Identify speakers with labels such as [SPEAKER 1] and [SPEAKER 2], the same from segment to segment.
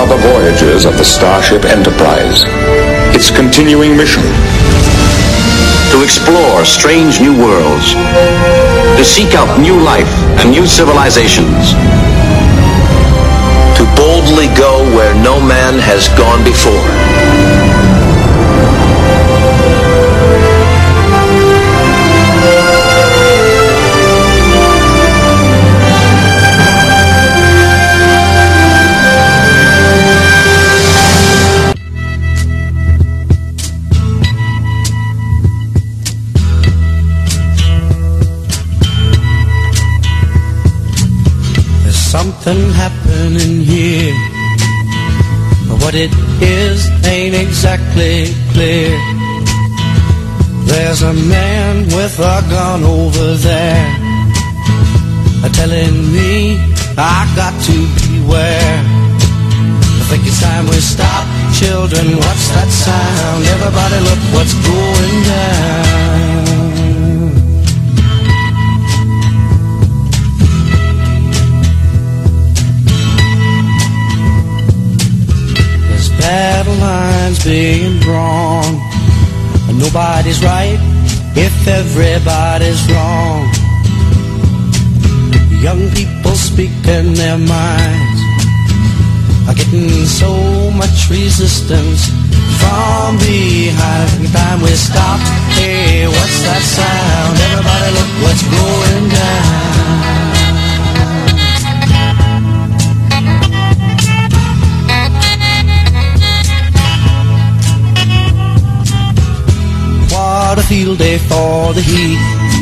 [SPEAKER 1] are the voyages of the Starship Enterprise. Its continuing mission:
[SPEAKER 2] to explore strange new worlds, to seek out new life and new civilizations, to boldly go where no man has gone before.
[SPEAKER 3] Something happening here, but what it is ain't exactly clear. There's a man with a gun over there, telling me I got to beware. I think it's time we stop. Children, what's that sound? Everybody look what's going down. Battle lines being drawn, and nobody's right if everybody's wrong. Young people speaking their minds are getting so much resistance from behind. Every time we stop, hey, what's that sound? Everybody look what's going down. What a field day for the heat.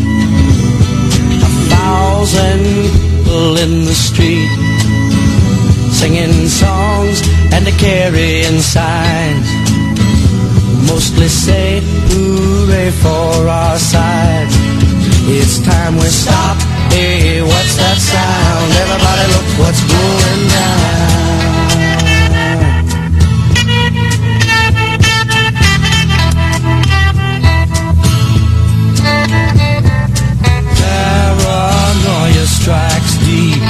[SPEAKER 3] 1,000 people in the street, singing songs and carrying signs. Mostly say hooray for our side. It's time we stop. Hey, what's that sound? Everybody look what's going down. Paranoia strikes deep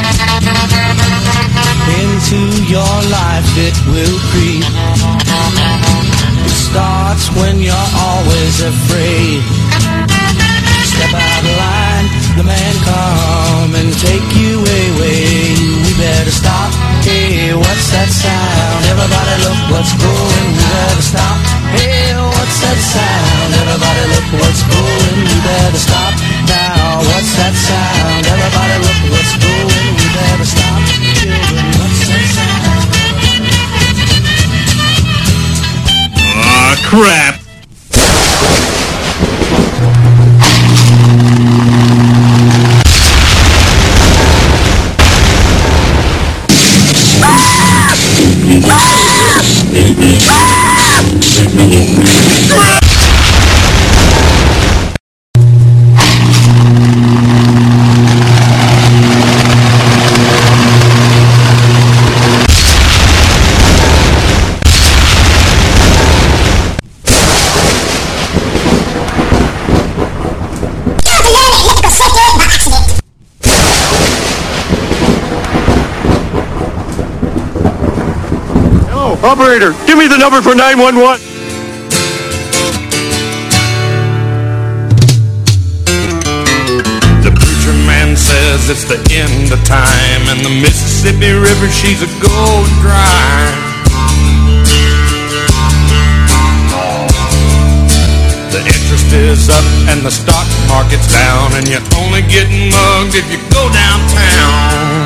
[SPEAKER 3] into your life, it will creep. It starts when you're always afraid. Step out of line, the man come and take you away. We better stop. Hey, what's that sound? Everybody look what's going. We better stop. Hey, what's that sound? Everybody look what's going. We better stop now. What's that sound? Everybody look what's going. We better stop. Children, what's that sound?
[SPEAKER 4] Aw, crap.
[SPEAKER 5] Operator, give me the number for 911.
[SPEAKER 6] The preacher man says it's the end of time, and the Mississippi River, she's a going dry. The interest is up and the stock market's down, and you're only getting mugged if you go downtown.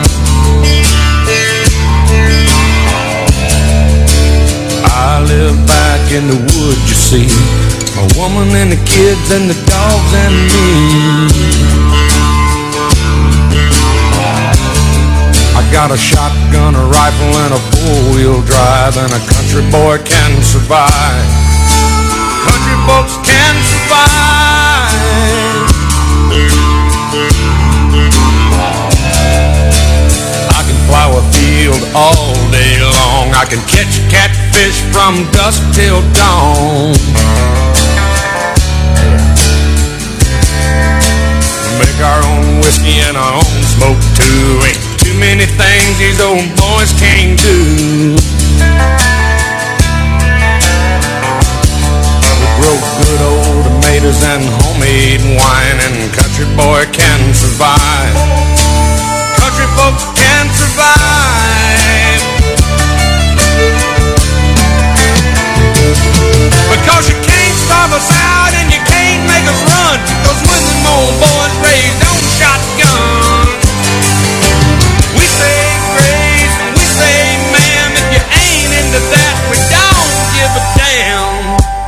[SPEAKER 6] I live back in the woods, you see, a woman and the kids and the dogs and me. I got a shotgun, a rifle, and a four-wheel drive, and a country boy can survive. Country folks can survive. I can plow a field all day long. I can catch catfish from dusk till dawn. Make our own whiskey and our own smoke too. Ain't too many things these old boys can't do. country boy can survive. Country folks can survive. Because you can't starve us out and you can't make us run. Cause when them old boys raised on shotgun, we say grace and we say ma'am. If you ain't into that, we don't give a damn.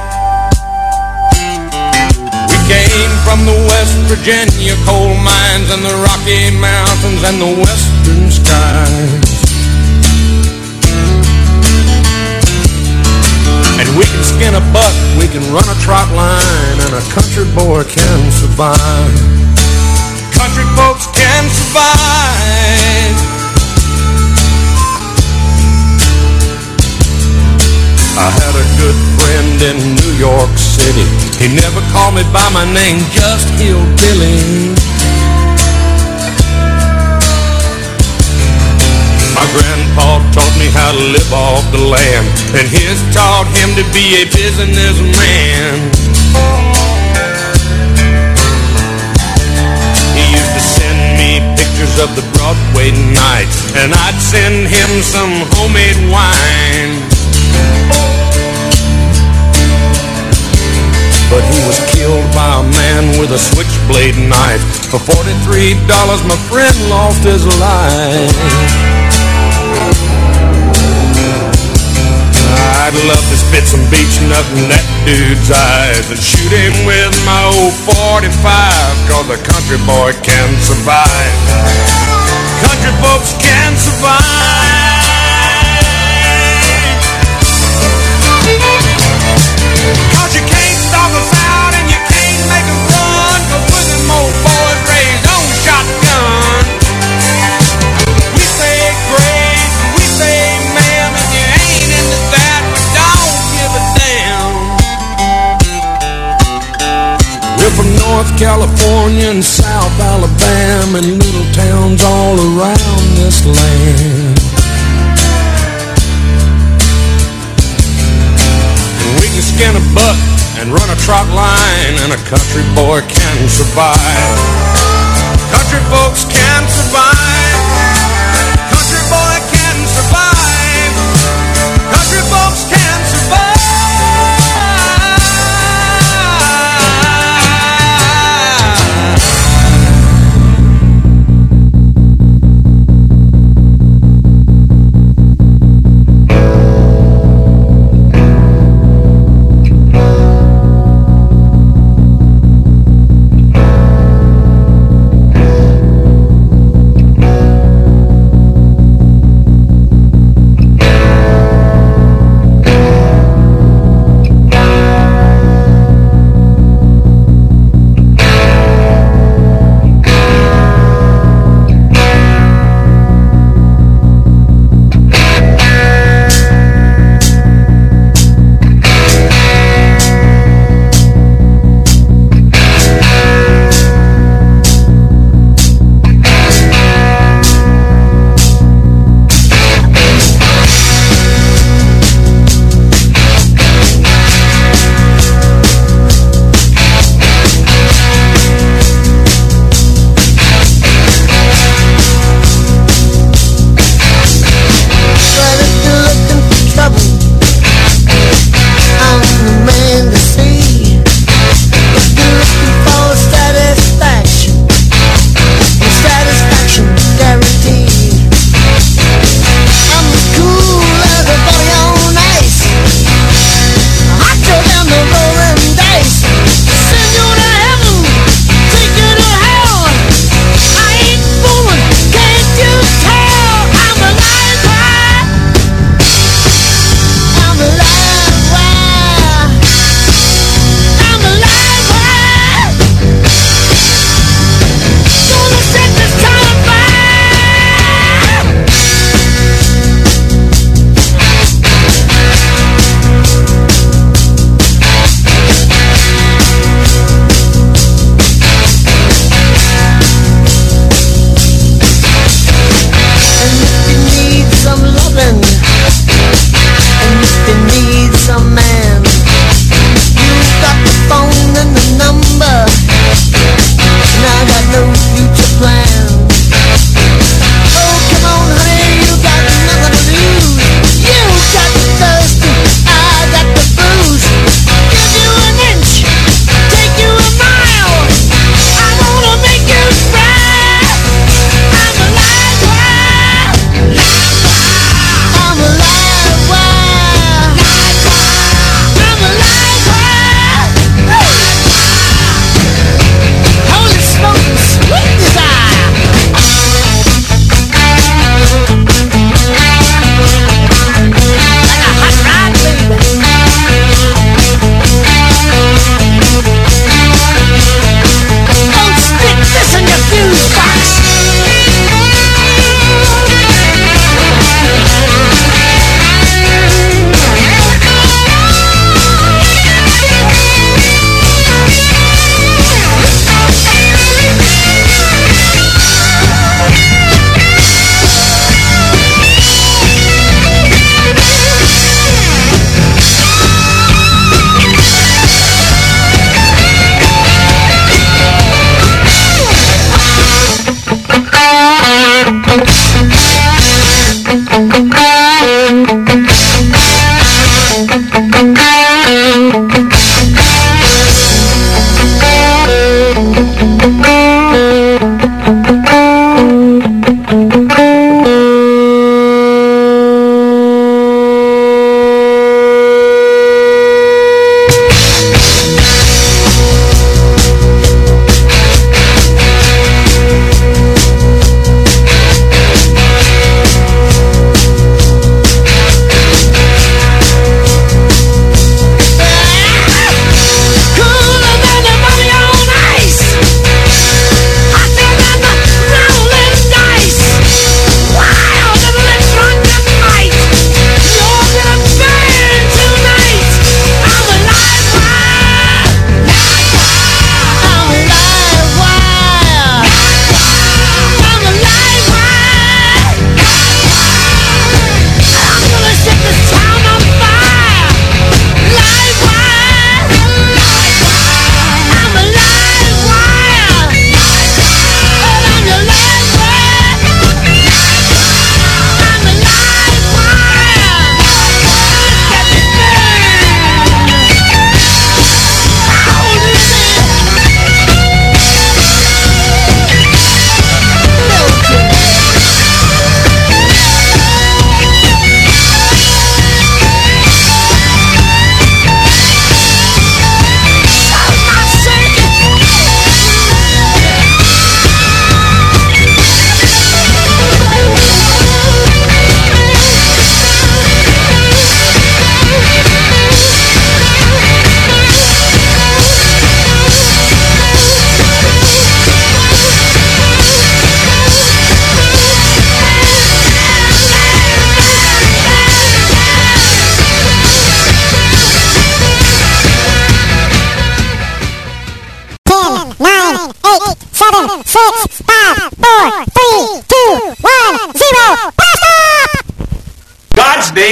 [SPEAKER 6] We came from the West Virginia coal mines and the Rocky Mountains and the western skies. And we can skin a buck, we can run a trot line, and a country boy can survive. Country folks can survive. I had a good friend in New York City. He never called me by my name, just Hillbilly. My grandpa taught me how to live off the land, and his taught him to be a businessman. He used to send me pictures of the Broadway night, and I'd send him some homemade wine. But he was killed by a man with a switchblade knife. For $43, my friend lost his life. I'd love to spit some beach nut in that dude's eyes and shoot him with my old 45, cause a country boy can survive. Country folks can survive. Cause you can't stop us out and you can't make us run. Cause we're them old boys raised on shotgun. We say grace, we say ma'am. If you ain't into that, we don't give a damn. We're from North California and South Alabama and little towns all around this land. We can skin a buck and run a trot line, and a country boy can survive. Country folks can survive. Country boy can survive. Country folks can survive.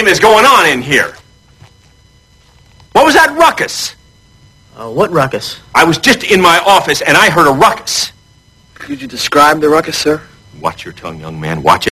[SPEAKER 5] thinking is going on in here? What was that ruckus?
[SPEAKER 7] What ruckus?
[SPEAKER 5] I was just in my office and I heard a ruckus.
[SPEAKER 7] Could you describe the ruckus, sir?
[SPEAKER 5] Watch your tongue, young man. Watch it.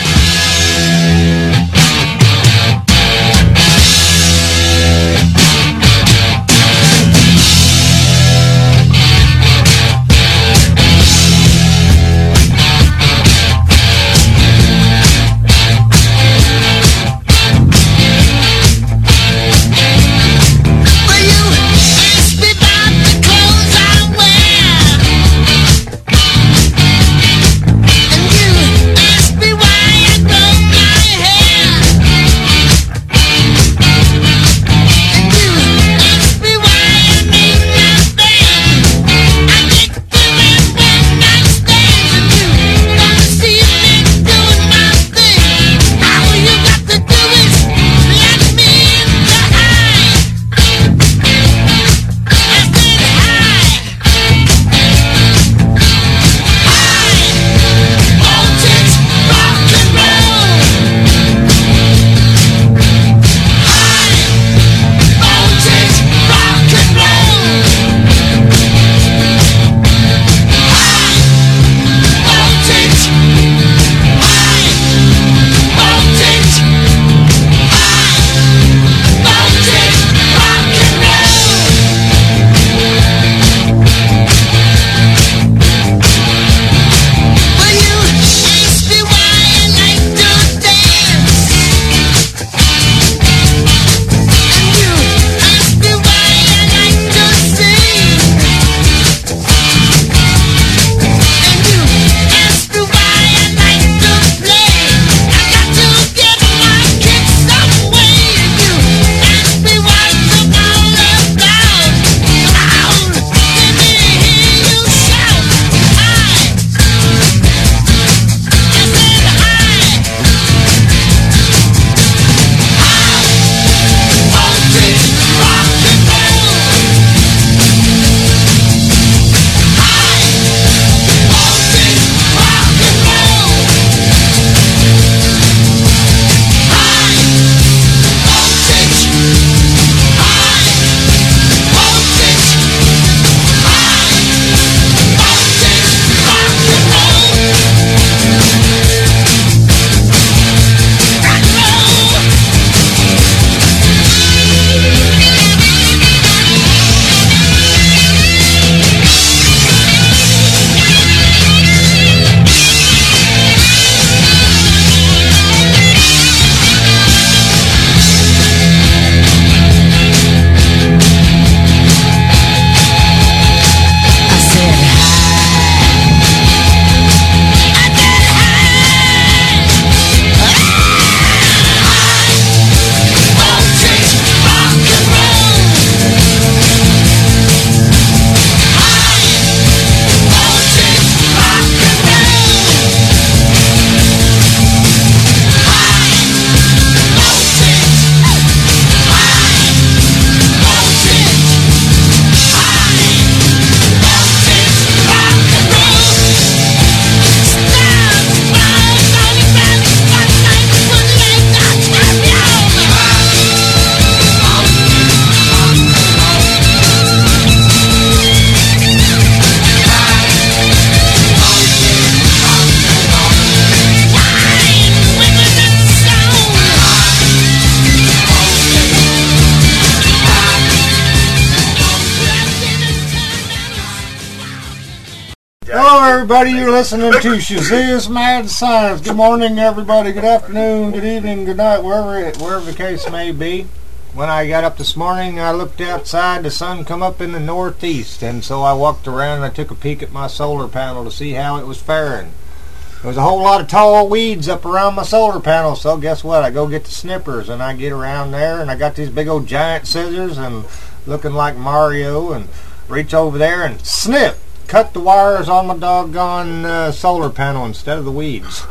[SPEAKER 8] Hello, everybody. You're listening to Shazizz Mad Science. Good morning, everybody. Good afternoon, good evening, good night, wherever the case may be. When I got up this morning, I looked outside. The sun come up in the northeast, and so I walked around and I took a peek at my solar panel to see how it was faring. There was a whole lot of tall weeds up around my solar panel, so guess what? I go get the snippers, and I get around there, and I got these big old giant scissors, and looking like Mario, and reach over there and snip! Cut the wires on my doggone solar panel instead of the weeds.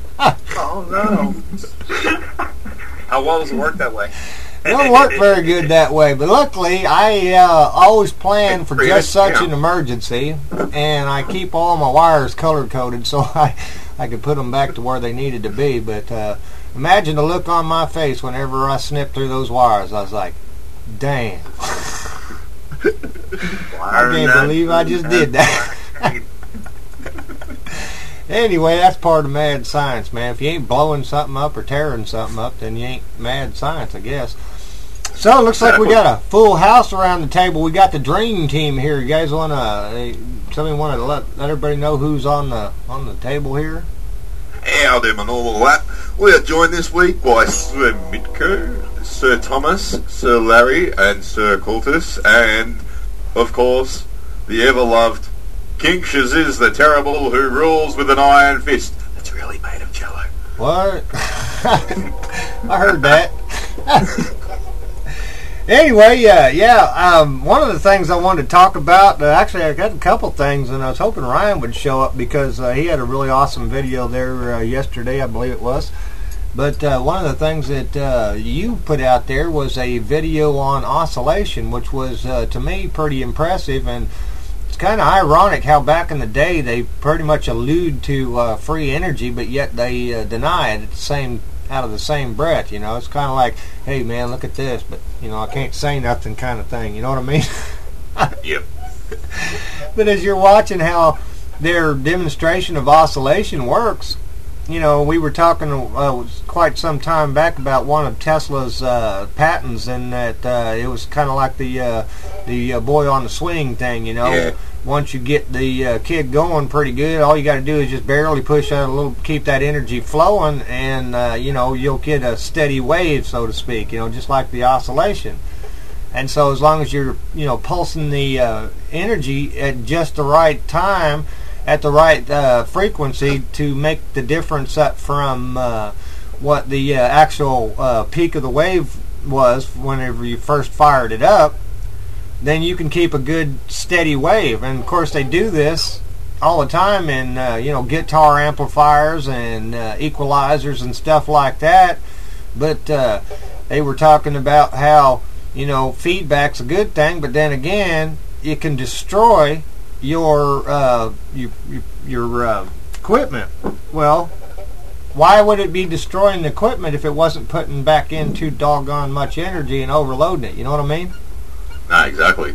[SPEAKER 9] Oh, no. How well does it work that way?
[SPEAKER 8] It don't work very good that way, but luckily I always plan for just such an emergency, and I keep all my wires color-coded, so I I could put them back to where they needed to be. But imagine the look on my face whenever I snipped through those wires. I was like, damn. I can't believe I just did that. Anyway, that's part of mad science, man. If you ain't blowing something up or tearing something up, then you ain't mad science, I guess. So it looks like we got a full house around the table. We got the dream team here. You guys want to? Somebody want to let everybody know who's on the table here?
[SPEAKER 9] Yeah, I'll do my normal lap. We are joined this week by Sir Mitko, Sir Thomas, Sir Larry, and Sir Cultus, and of course the ever-loved King Shaziz the Terrible, who rules with an iron fist that's really made of jello.
[SPEAKER 8] What? I heard that. Anyway, one of the things I wanted to talk about, actually I got a couple things, and I was hoping Ryan would show up because he had a really awesome video there yesterday, I believe it was. But one of the things that you put out there was a video on oscillation, which was, to me, pretty impressive, and it's kind of ironic how back in the day they pretty much allude to free energy, but yet they deny it out of the same breath. You know, it's kind of like, hey man, look at this, but you know, I can't say nothing kind of thing. You know what I mean?
[SPEAKER 9] Yep.
[SPEAKER 8] But as you're watching how their demonstration of oscillation works, you know, we were talking quite some time back about one of Tesla's patents, and that it was kind of like the boy on the swing thing. You know,
[SPEAKER 9] yeah.
[SPEAKER 8] Once you get the kid going pretty good, all you got to do is just barely push out a little, keep that energy flowing, and you know, you'll get a steady wave, so to speak. You know, just like the oscillation. And so, as long as you're, you know, pulsing the energy at just the right time, at the right frequency to make the difference up from what the actual peak of the wave was whenever you first fired it up, then you can keep a good steady wave. And of course they do this all the time in you know, guitar amplifiers and equalizers and stuff like that. But they were talking about how, you know, feedback's a good thing, but then again, it can destroy your equipment. Well, why would it be destroying the equipment if it wasn't putting back in too doggone much energy and overloading it? You know what I mean?
[SPEAKER 9] Nah, exactly.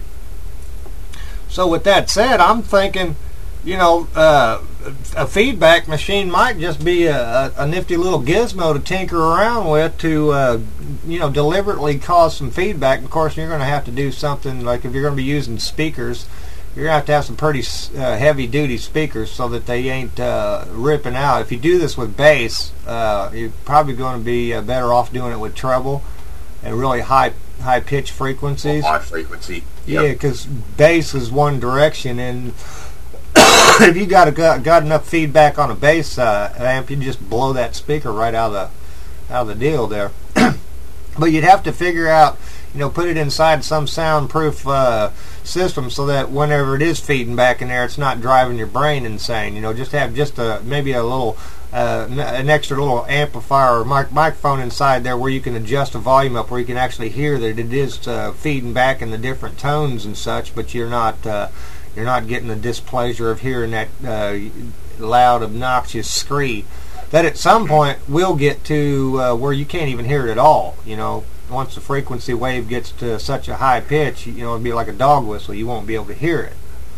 [SPEAKER 8] So with that said, I'm thinking, you know, a feedback machine might just be a nifty little gizmo to tinker around with to, you know, deliberately cause some feedback. Of course, you're going to have to do something like, if you're going to be using speakers, you're going to have some pretty heavy-duty speakers so that they ain't ripping out. If you do this with bass, you're probably going to be better off doing it with treble and really high-pitch frequencies.
[SPEAKER 9] High frequency.
[SPEAKER 8] Yep. Yeah, because bass is one direction, and if you got enough feedback on a bass amp, you just blow that speaker right out of the deal there. But you'd have to figure out, you know, put it inside some soundproof system so that whenever it is feeding back in there, it's not driving your brain insane. You know, just have maybe a little an extra little amplifier or microphone inside there where you can adjust the volume up, where you can actually hear that it is feeding back in the different tones and such, but you're not getting the displeasure of hearing that loud, obnoxious screech that at some point will get to where you can't even hear it at all. You know, once the frequency wave gets to such a high pitch, you know, it'll be like a dog whistle. You won't be able to hear it.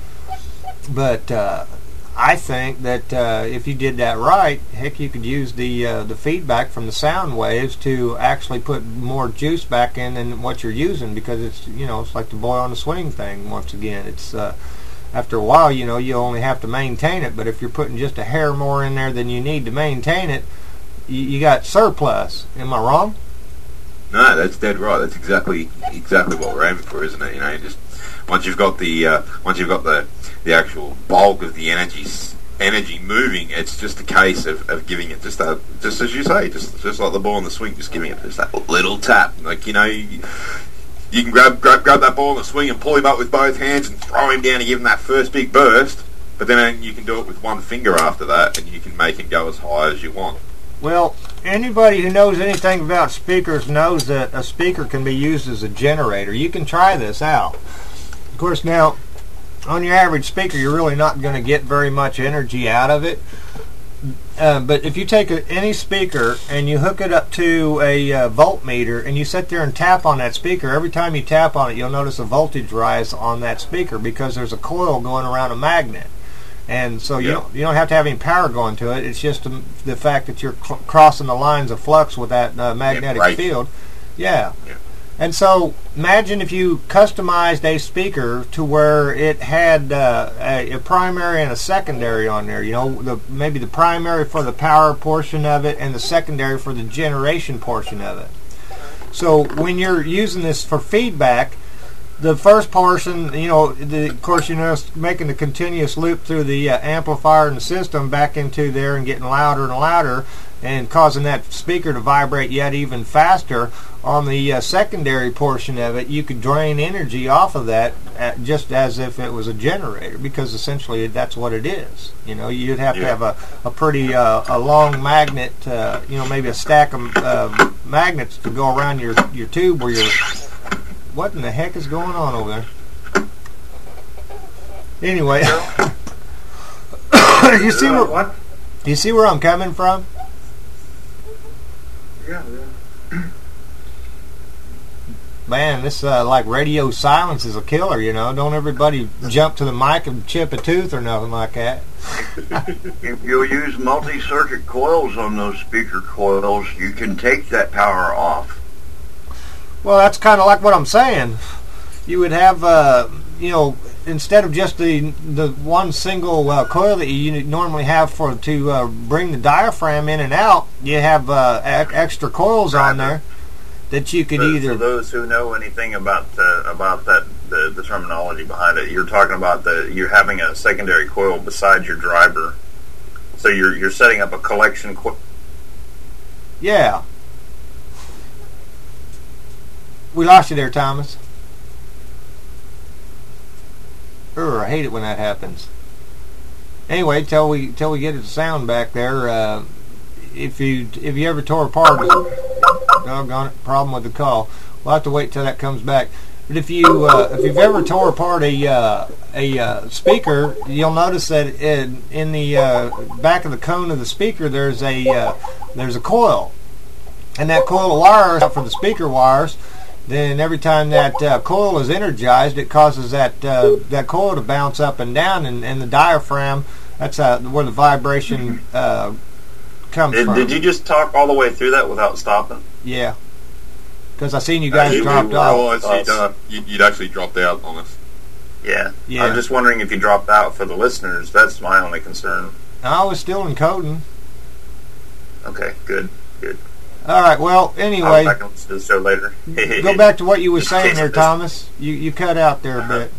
[SPEAKER 8] But I think that if you did that right, heck, you could use the feedback from the sound waves to actually put more juice back in than what you're using, because it's, you know, it's like the boy on the swing thing. Once again, it's after a while, you know, you only have to maintain it. But if you're putting just a hair more in there than you need to maintain it, you got surplus. Am I wrong?
[SPEAKER 9] No, that's dead right. That's exactly what we're aiming for, isn't it? You know, just once you've got the actual bulk of the energy moving, it's just a case of giving it just as you say, just like the ball on the swing, just giving it just that little tap. Like, you know, you can grab that ball on the swing and pull him up with both hands and throw him down and give him that first big burst. But then you can do it with one finger after that, and you can make him go as high as you want.
[SPEAKER 8] Well, anybody who knows anything about speakers knows that a speaker can be used as a generator. You can try this out. Of course, now, on your average speaker, you're really not going to get very much energy out of it. But if you take any speaker and you hook it up to a voltmeter and you sit there and tap on that speaker, every time you tap on it, you'll notice a voltage rise on that speaker because there's a coil going around a magnet. And so you don't have to have any power going to it. It's just the fact that you're crossing the lines of flux with that magnetic field. Yeah. And so imagine if you customized a speaker to where it had a primary and a secondary on there. You know, maybe the primary for the power portion of it and the secondary for the generation portion of it. So when you're using this for feedback, the first portion, you know, of course, you know, making the continuous loop through the amplifier and the system back into there and getting louder and louder and causing that speaker to vibrate yet even faster. On the secondary portion of it, you could drain energy off of that just as if it was a generator, because essentially that's what it is. You know, you'd have to have a pretty a long magnet, you know, maybe a stack of magnets to go around your tube where you're... What in the heck is going on over there? Anyway, you see where I'm coming from?
[SPEAKER 10] Yeah.
[SPEAKER 8] Man, this like radio silence is a killer, you know. Don't everybody jump to the mic and chip a tooth or nothing like that.
[SPEAKER 10] If you'll use multi-circuit coils on those speaker coils, you can take that power off.
[SPEAKER 8] Well, that's kind of like what I'm saying. You would have, you know, instead of just the one single coil that you normally have to bring the diaphragm in and out, you have extra coils on there that you could either...
[SPEAKER 11] For those who know anything about that, the terminology behind it, you're talking about you're having a secondary coil beside your driver. So you're setting up a collection coil.
[SPEAKER 8] Yeah. We lost you there, Thomas. I hate it when that happens. Anyway, till we get the sound back there, if you ever tore apart, doggone it, problem with the call. We'll have to wait till that comes back. But if you've ever tore apart a speaker, you'll notice that in the back of the cone of the speaker there's a coil, and that coil of wires out for the speaker wires. Then every time that coil is energized, it causes that coil to bounce up and down, and the diaphragm, that's where the vibration comes from.
[SPEAKER 11] Did you just talk all the way through that without stopping?
[SPEAKER 8] Yeah. Because I seen you guys dropped off.
[SPEAKER 9] You'd actually dropped out on us.
[SPEAKER 11] Yeah. I'm just wondering if you dropped out for the listeners. That's my only concern.
[SPEAKER 8] I was still encoding.
[SPEAKER 11] Okay, good.
[SPEAKER 8] All right, well, anyway,
[SPEAKER 11] I can listen to the show later.
[SPEAKER 8] Go back to what you were saying there, Thomas. You cut out there a bit.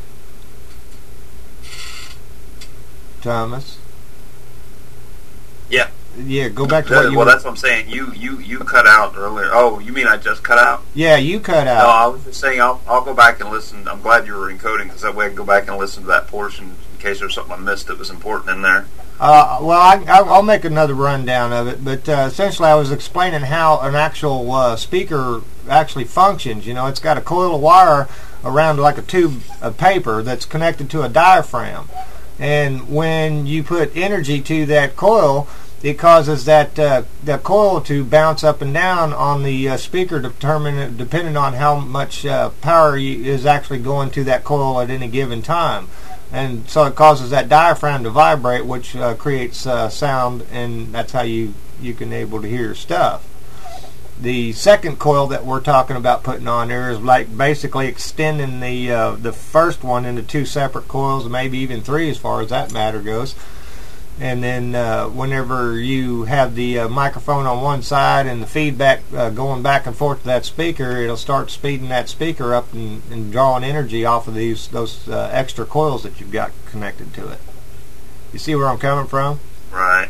[SPEAKER 8] Thomas?
[SPEAKER 11] Yeah.
[SPEAKER 8] Yeah, go back to what you
[SPEAKER 11] were... Well, that's what I'm saying. You cut out earlier. Oh, you mean I just cut out?
[SPEAKER 8] Yeah, you cut out.
[SPEAKER 11] No, I was just saying I'll go back and listen. I'm glad you were encoding, because that way I can go back and listen to that portion in case there's something I missed that was important in there.
[SPEAKER 8] Well, I'll make another rundown of it, but essentially I was explaining how an actual speaker actually functions. You know, it's got a coil of wire around like a tube of paper that's connected to a diaphragm, and when you put energy to that coil, it causes that coil to bounce up and down on the speaker, depending on how much power is actually going to that coil at any given time. And so it causes that diaphragm to vibrate, which creates sound, and that's how you can able to hear stuff. The second coil that we're talking about putting on there is like basically extending the first one into two separate coils, maybe even three as far as that matter goes. And then whenever you have the microphone on one side and the feedback going back and forth to that speaker, it'll start speeding that speaker up and drawing energy off of those extra coils that you've got connected to it. You see where I'm coming from?
[SPEAKER 11] Right.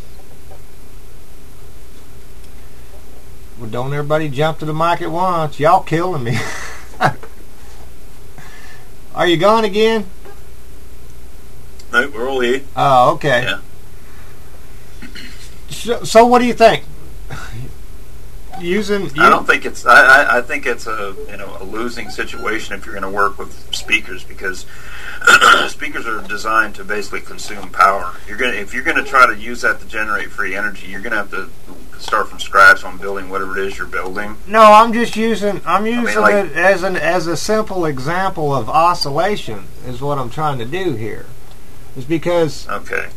[SPEAKER 8] Well, don't everybody jump to the mic at once. Y'all killing me. Are you gone again?
[SPEAKER 11] No, we're all here.
[SPEAKER 8] Oh, okay.
[SPEAKER 11] Yeah.
[SPEAKER 8] So what do you think? using.
[SPEAKER 11] I don't think it's. I think it's a losing situation if you're going to work with speakers, because speakers are designed to basically consume power. If you're going to try to use that to generate free energy, you're going to have to start from scratch on building whatever it is you're building.
[SPEAKER 8] No, I'm using it as a simple example of oscillation is what I'm trying to do here. Is because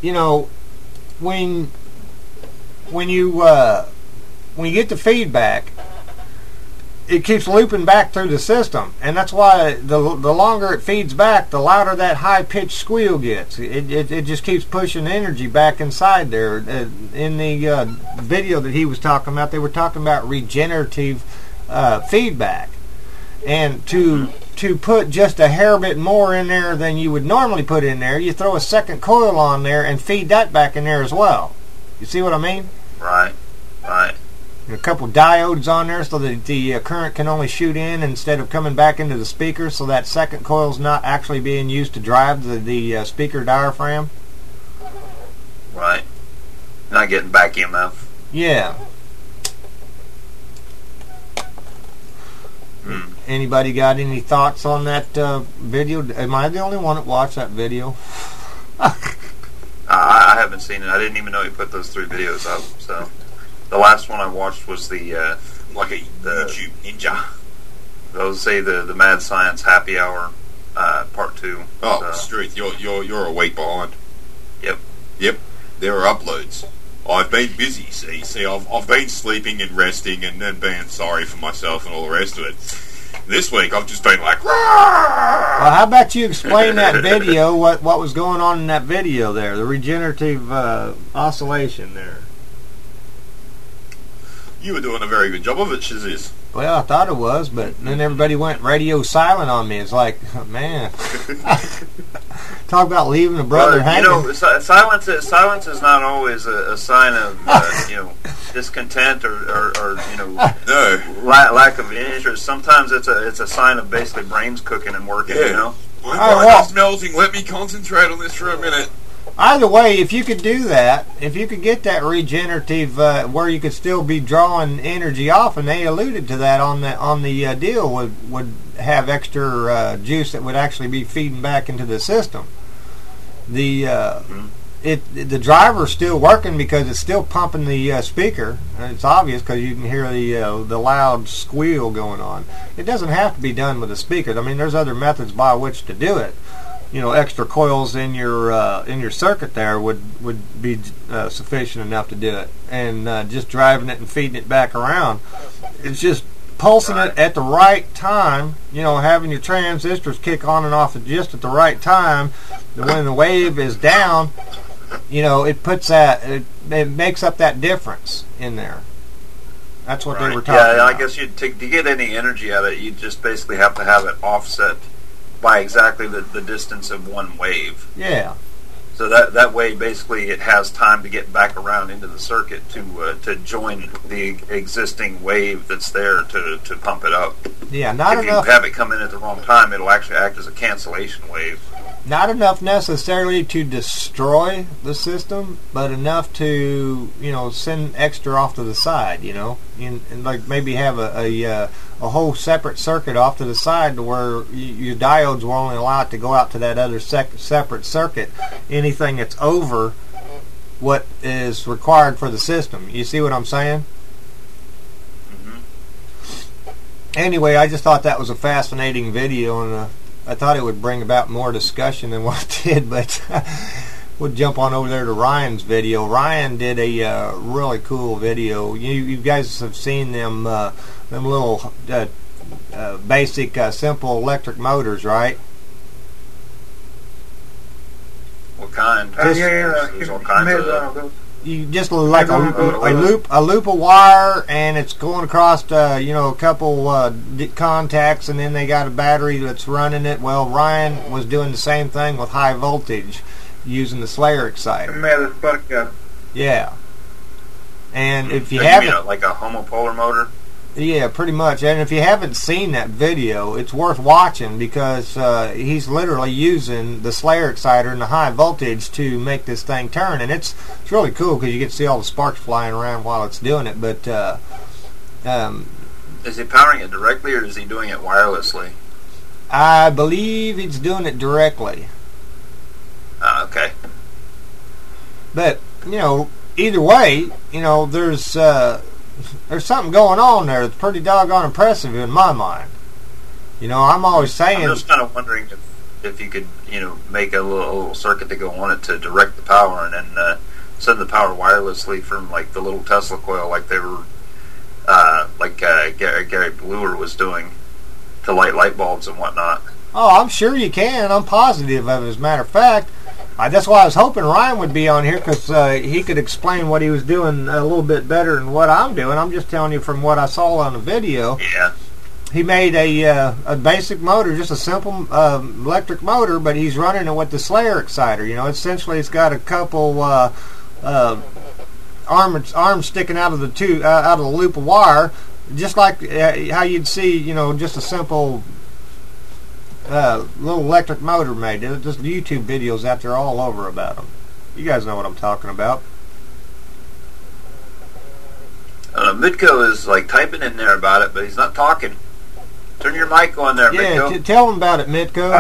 [SPEAKER 8] when you get the feedback, it keeps looping back through the system, and that's why the longer it feeds back, the louder that high-pitched squeal gets. It just keeps pushing energy back inside there. In the video that he was talking about, they were talking about regenerative feedback, and to put just a hair bit more in there than you would normally put in there, you throw a second coil on there and feed that back in there as well. You see what I mean?
[SPEAKER 11] Right.
[SPEAKER 8] And a couple diodes on there so that the current can only shoot in instead of coming back into the speaker, so that second coil's not actually being used to drive the speaker diaphragm.
[SPEAKER 11] Right. Not getting back EMF.
[SPEAKER 8] Yeah. Anybody got any thoughts on that video? Am I the only one that watched that video?
[SPEAKER 11] I haven't seen it. I didn't even know he put those 3 videos up. So the last one I watched was the
[SPEAKER 9] YouTube ninja.
[SPEAKER 11] Those say the Mad Science Happy Hour Part 2.
[SPEAKER 9] Oh, Struth, you're a week behind.
[SPEAKER 11] Yep.
[SPEAKER 9] There are uploads. I've been busy. See, I've been sleeping and resting and then being sorry for myself and all the rest of it. This week I've just been like,
[SPEAKER 8] well, how about you explain that video, what was going on in that video there, the regenerative oscillation there.
[SPEAKER 9] You were doing a very good job of it, Shaziz.
[SPEAKER 8] Well, I thought it was, but then everybody went radio silent on me. It's like, man, talk about leaving a brother hanging.
[SPEAKER 11] Silence is not always a sign of discontent or lack of interest. Sometimes it's a sign of basically brains cooking and working.
[SPEAKER 9] Yeah. My mind is melting. Let me concentrate on this for a minute.
[SPEAKER 8] Either way, if you could do that, if you could get that regenerative where you could still be drawing energy off, and they alluded to that on the deal, would have extra juice that would actually be feeding back into the system. The driver's still working because it's still pumping the speaker, and it's obvious because you can hear the loud squeal going on. It doesn't have to be done with the speakers. I mean, there's other methods by which to do it. Extra coils in your circuit there would be sufficient enough to do it, and just driving it and feeding it back around. It's just pulsing it at the right time. Having your transistors kick on and off just at the right time. When the wave is down, it puts it makes up that difference in there. That's what they were talking about.
[SPEAKER 11] Yeah, I guess to get any energy out of it, you just basically have to have it offset by exactly the distance of one wave.
[SPEAKER 8] Yeah.
[SPEAKER 11] So that way, basically, it has time to get back around into the circuit to join the existing wave that's there to pump it up.
[SPEAKER 8] Yeah,
[SPEAKER 11] if you have it come in at the wrong time, it'll actually act as a cancellation wave.
[SPEAKER 8] Not enough necessarily to destroy the system, but enough to send extra off to the side. And like maybe have a whole separate circuit off to the side to where your diodes will only allow it to go out to that other separate circuit. Anything that's over what is required for the system. You see what I'm saying? Mm-hmm. Anyway, I just thought that was a fascinating video, and I thought it would bring about more discussion than what it did, but we'll jump on over there to Ryan's video. Ryan did a really cool video. You guys have seen them little basic, simple electric motors, right?
[SPEAKER 11] What kind? There's all kinds of them.
[SPEAKER 8] You just like a loop of wire, and it's going across a couple contacts, and then they got a battery that's running it. Well, Ryan was doing the same thing with high voltage using the Slayer exciter. Yeah. And if you haven't,
[SPEAKER 11] like a homopolar motor.
[SPEAKER 8] Yeah, pretty much. And if you haven't seen that video, it's worth watching because he's literally using the Slayer exciter and the high voltage to make this thing turn. And it's really cool because you get to see all the sparks flying around while it's doing it. But
[SPEAKER 11] Is he powering it directly, or is he doing it wirelessly?
[SPEAKER 8] I believe he's doing it directly.
[SPEAKER 11] Okay.
[SPEAKER 8] But, either way, there's something going on there that's pretty doggone impressive in my mind. I'm always saying...
[SPEAKER 11] I'm just kind of wondering if you could, make a little circuit to go on it to direct the power and then send the power wirelessly from, like, the little Tesla coil like they were, Gary Bluer was doing to light bulbs and whatnot.
[SPEAKER 8] Oh, I'm sure you can. I'm positive of it. As a matter of fact, that's why I was hoping Ryan would be on here, because he could explain what he was doing a little bit better than what I'm doing. I'm just telling you from what I saw on the video.
[SPEAKER 11] Yeah.
[SPEAKER 8] He made a basic motor, just a simple electric motor, but he's running it with the Slayer exciter. Essentially it's got a couple arms sticking out of the out of the loop of wire, just like how you'd see, just a simple little electric motor made. There's just YouTube videos out there all over about them. You guys know what I'm talking about.
[SPEAKER 11] Mitko is like typing in there about it, but he's not talking. Turn your mic on there, Mitko.
[SPEAKER 8] Yeah, tell him about it, Mitko.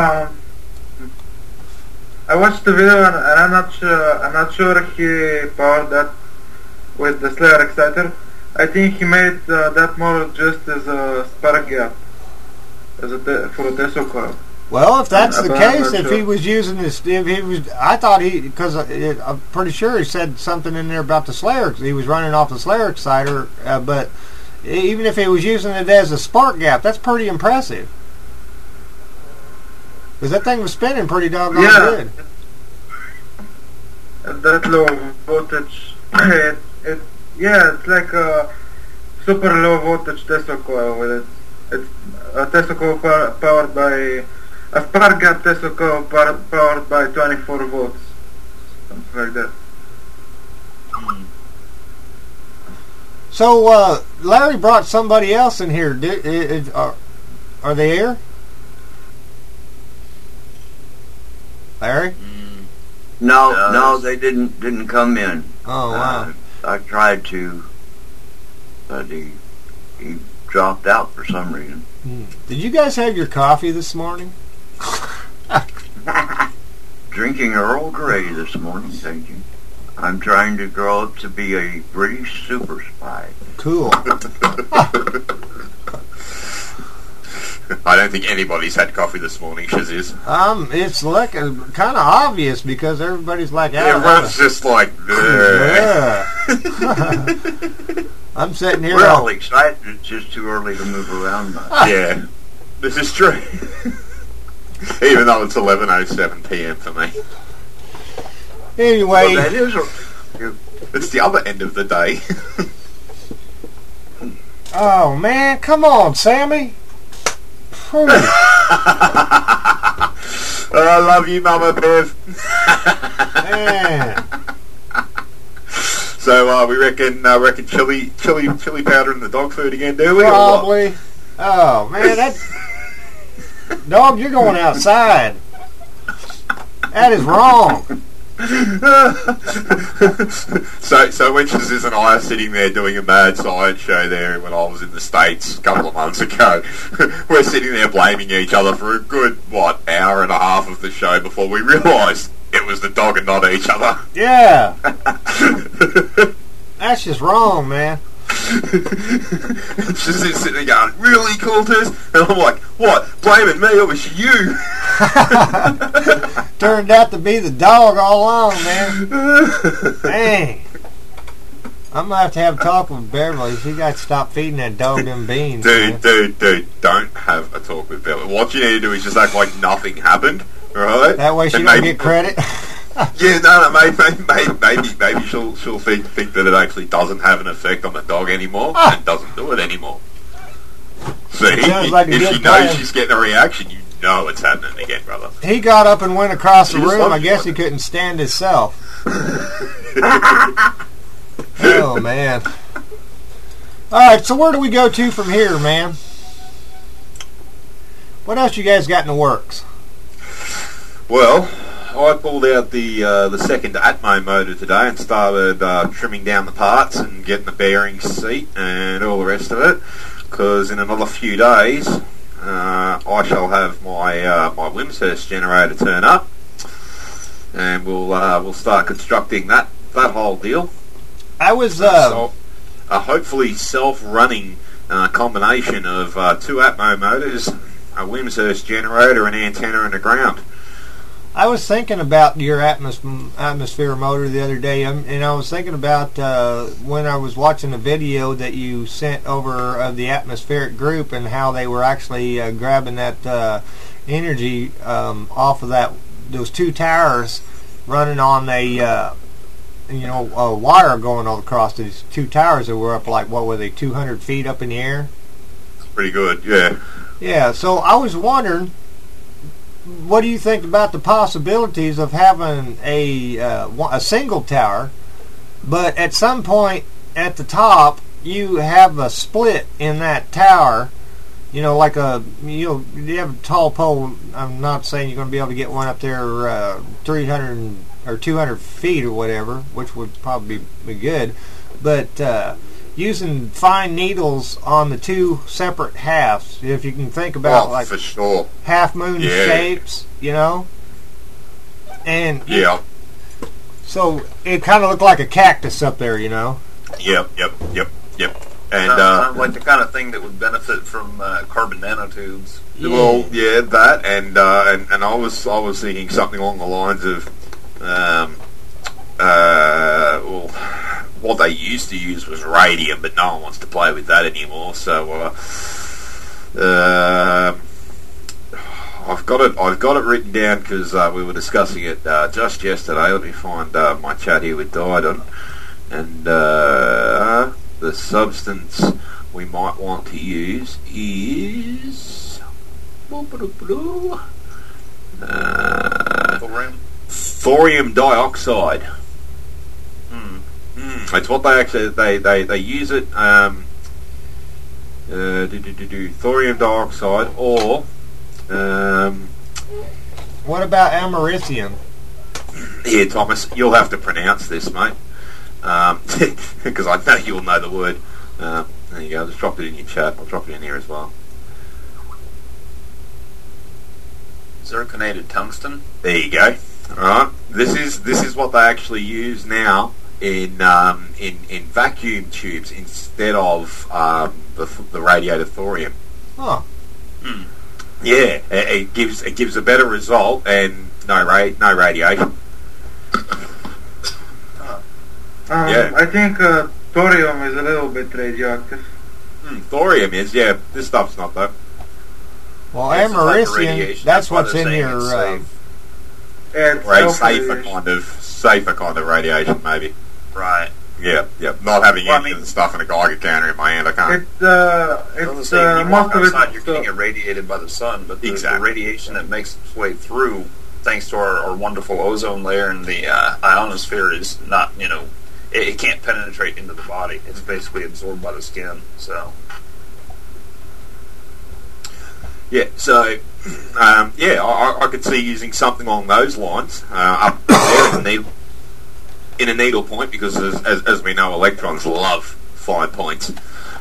[SPEAKER 12] I watched the video and I'm not sure he powered that with the Slayer exciter. I think he made that motor just as a spark gap, for a Tesla coil.
[SPEAKER 8] Well, if that's the case, if he was using this, I thought because I'm pretty sure he said something in there about the Slayer. He was running off the Slayer exciter, but even if he was using it as a spark gap, that's pretty impressive. Because that thing was spinning pretty doggone good.
[SPEAKER 12] At that low voltage, it's like a super low voltage Tesla coil with it. It's a Tesla coil powered by a spark gap Tesla coil powered by 24 volts, something like that.
[SPEAKER 8] So Larry brought somebody else in here. Are they here? Larry?
[SPEAKER 10] No, they didn't come in.
[SPEAKER 8] Oh wow!
[SPEAKER 10] I tried to, but he dropped out for some reason.
[SPEAKER 8] Did you guys have your coffee this morning?
[SPEAKER 10] Drinking Earl Grey this morning, thank you. I'm trying to grow up to be a British super spy.
[SPEAKER 8] Cool.
[SPEAKER 9] I don't think anybody's had coffee this morning, Shaziz.
[SPEAKER 8] It's like kind of obvious because everybody's like,
[SPEAKER 9] everyone's just like,
[SPEAKER 8] I'm sitting here.
[SPEAKER 10] We're all excited. It's just too early to move around much.
[SPEAKER 9] Yeah, this is true. Even though it's 11:07 p.m. for me.
[SPEAKER 8] Anyway,
[SPEAKER 10] well, that is
[SPEAKER 9] it's the other end of the day.
[SPEAKER 8] Oh man, come on, Sammy.
[SPEAKER 9] I love you, Mama Bev.
[SPEAKER 8] Man.
[SPEAKER 9] So we reckon chili powder in the dog food again, do we?
[SPEAKER 8] Probably. Oh man, that dog, you're going outside. That is wrong.
[SPEAKER 9] So when Shaziz and I are sitting there doing a mad science show there when I was in the States a couple of months ago, we're sitting there blaming each other for a good, hour and a half of the show before we realised it was the dog and not each other.
[SPEAKER 8] Yeah. That's just wrong, man.
[SPEAKER 9] Shaziz sitting there going, really, Coulters? And I'm like, what? Blaming me? It was you.
[SPEAKER 8] Turned out to be the dog all along, man. Dang. I'm going to have a talk with Beverly. She got to stop feeding that dog them beans.
[SPEAKER 9] Dude, don't have a talk with Beverly. What you need to do is just act like nothing happened, right?
[SPEAKER 8] That way she don't get credit.
[SPEAKER 9] Yeah, no, maybe she'll think that it actually doesn't have an effect on the dog anymore and doesn't do it anymore. See, if she knows she's getting a reaction, you know it's happening again, brother.
[SPEAKER 8] He got up and went across the room. I guess he couldn't stand himself. Oh, man. Alright, so where do we go to from here, man? What else you guys got in the works?
[SPEAKER 9] Well, I pulled out the second Atmo motor today and started trimming down the parts and getting the bearings seat and all the rest of it. Because in another few days, I shall have my Wimshurst generator turn up, and we'll start constructing that whole deal.
[SPEAKER 8] I was
[SPEAKER 9] So, a hopefully self-running combination of 2 Atmo motors, a Wimshurst generator, an antenna, and a ground.
[SPEAKER 8] I was thinking about your atmosphere motor the other day, and I was thinking about when I was watching the video that you sent over of the atmospheric group and how they were actually grabbing that energy off of those 2 towers, running on a wire going all across these 2 towers that were up, like, what were they, 200 feet up in the air?
[SPEAKER 9] It's pretty good, yeah.
[SPEAKER 8] Yeah, so I was wondering, what do you think about the possibilities of having a single tower, but at some point at the top you have a split in that tower, like you have a tall pole. I'm not saying you're going to be able to get one up there 300 or 200 feet or whatever, which would probably be good, but using fine needles on the 2 separate halves, if you can think about, like,
[SPEAKER 9] for sure,
[SPEAKER 8] half moon shapes, and so it kind of looked like a cactus up there,
[SPEAKER 9] Yep. And
[SPEAKER 11] sounds like the kind of thing that would benefit from carbon nanotubes.
[SPEAKER 9] Well, yeah, that, and I was thinking something along the lines of, what they used to use was radium, but no one wants to play with that anymore. So I've got it written down because we were discussing it just yesterday. Let me find my chat here with Didon, and the substance we might want to use is thorium dioxide. It's what they actually they use it. Thorium dioxide, or
[SPEAKER 8] what about americium?
[SPEAKER 9] Here, Thomas, you'll have to pronounce this, mate, because I know you'll know the word. There you go. Just drop it in your chat. I'll drop it in here as well.
[SPEAKER 11] Zirconated tungsten.
[SPEAKER 9] There you go. All right. This is what they actually use now in vacuum tubes instead of the radiated thorium.
[SPEAKER 8] Oh.
[SPEAKER 9] Yeah, it gives a better result and no radiation.
[SPEAKER 12] I think thorium is a little bit radioactive.
[SPEAKER 9] Thorium is, yeah. This stuff's not though.
[SPEAKER 8] Well, americium, that's what's in your.
[SPEAKER 9] Safer kind of radiation, maybe.
[SPEAKER 11] Right.
[SPEAKER 9] Yeah. Not having any of the stuff in a Geiger counter in my hand, I can't.
[SPEAKER 12] It's
[SPEAKER 11] most of it. You're getting irradiated by the sun, but the radiation that makes its way through, thanks to our wonderful ozone layer and the ionosphere, is not, it can't penetrate into the body. It's basically absorbed by the skin. So.
[SPEAKER 9] Yeah, so, I could see using something along those lines up there in a needle point, because as we know, electrons love fine points.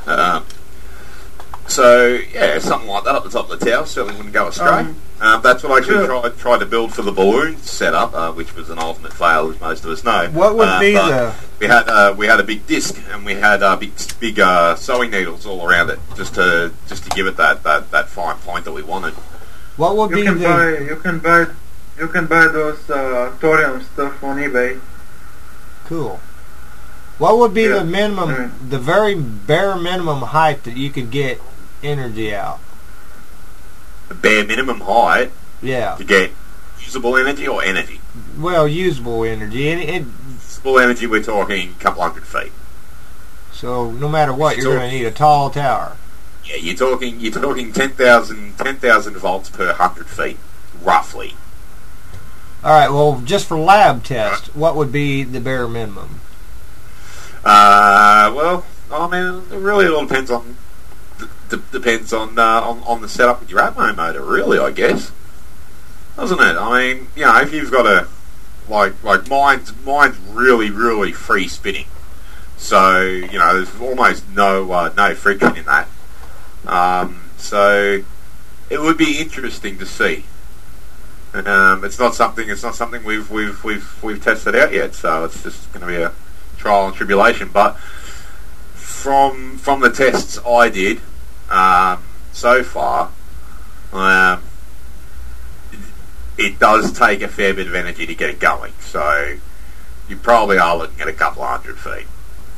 [SPEAKER 9] So, yeah, something like that up the top of the tower certainly wouldn't go astray. That's what I actually tried to build for the balloon setup, which was an ultimate fail, as most of us know.
[SPEAKER 8] What would be
[SPEAKER 9] we had a big disc, and we had big sewing needles all around it, just to give it that fine point that we wanted.
[SPEAKER 8] What would
[SPEAKER 12] you can buy those thorium stuff on eBay.
[SPEAKER 8] Cool. What would be the minimum, the very bare minimum height that you could get energy out?
[SPEAKER 9] The bare minimum height?
[SPEAKER 8] Yeah.
[SPEAKER 9] To get usable energy or energy?
[SPEAKER 8] Well, usable energy.
[SPEAKER 9] Usable energy, we're talking a couple hundred feet.
[SPEAKER 8] So no matter what, you're going to need a tall tower.
[SPEAKER 9] Yeah, you're talking 10,000 volts per 100 feet, roughly.
[SPEAKER 8] All right. Well, just for lab test, what would be the bare minimum?
[SPEAKER 9] Well, I mean, it really all depends on the setup with your Atmo motor. Really, I guess. doesn't it? I mean, you know, if you've got a like mine's really, really free spinning. So, you know, there's almost no friction in that. So it would be interesting to see. It's not something we've tested out yet. So it's just going to be a trial and tribulation. But from the tests I did so far, it does take a fair bit of energy to get it going. So you probably are looking at a couple of 100 feet.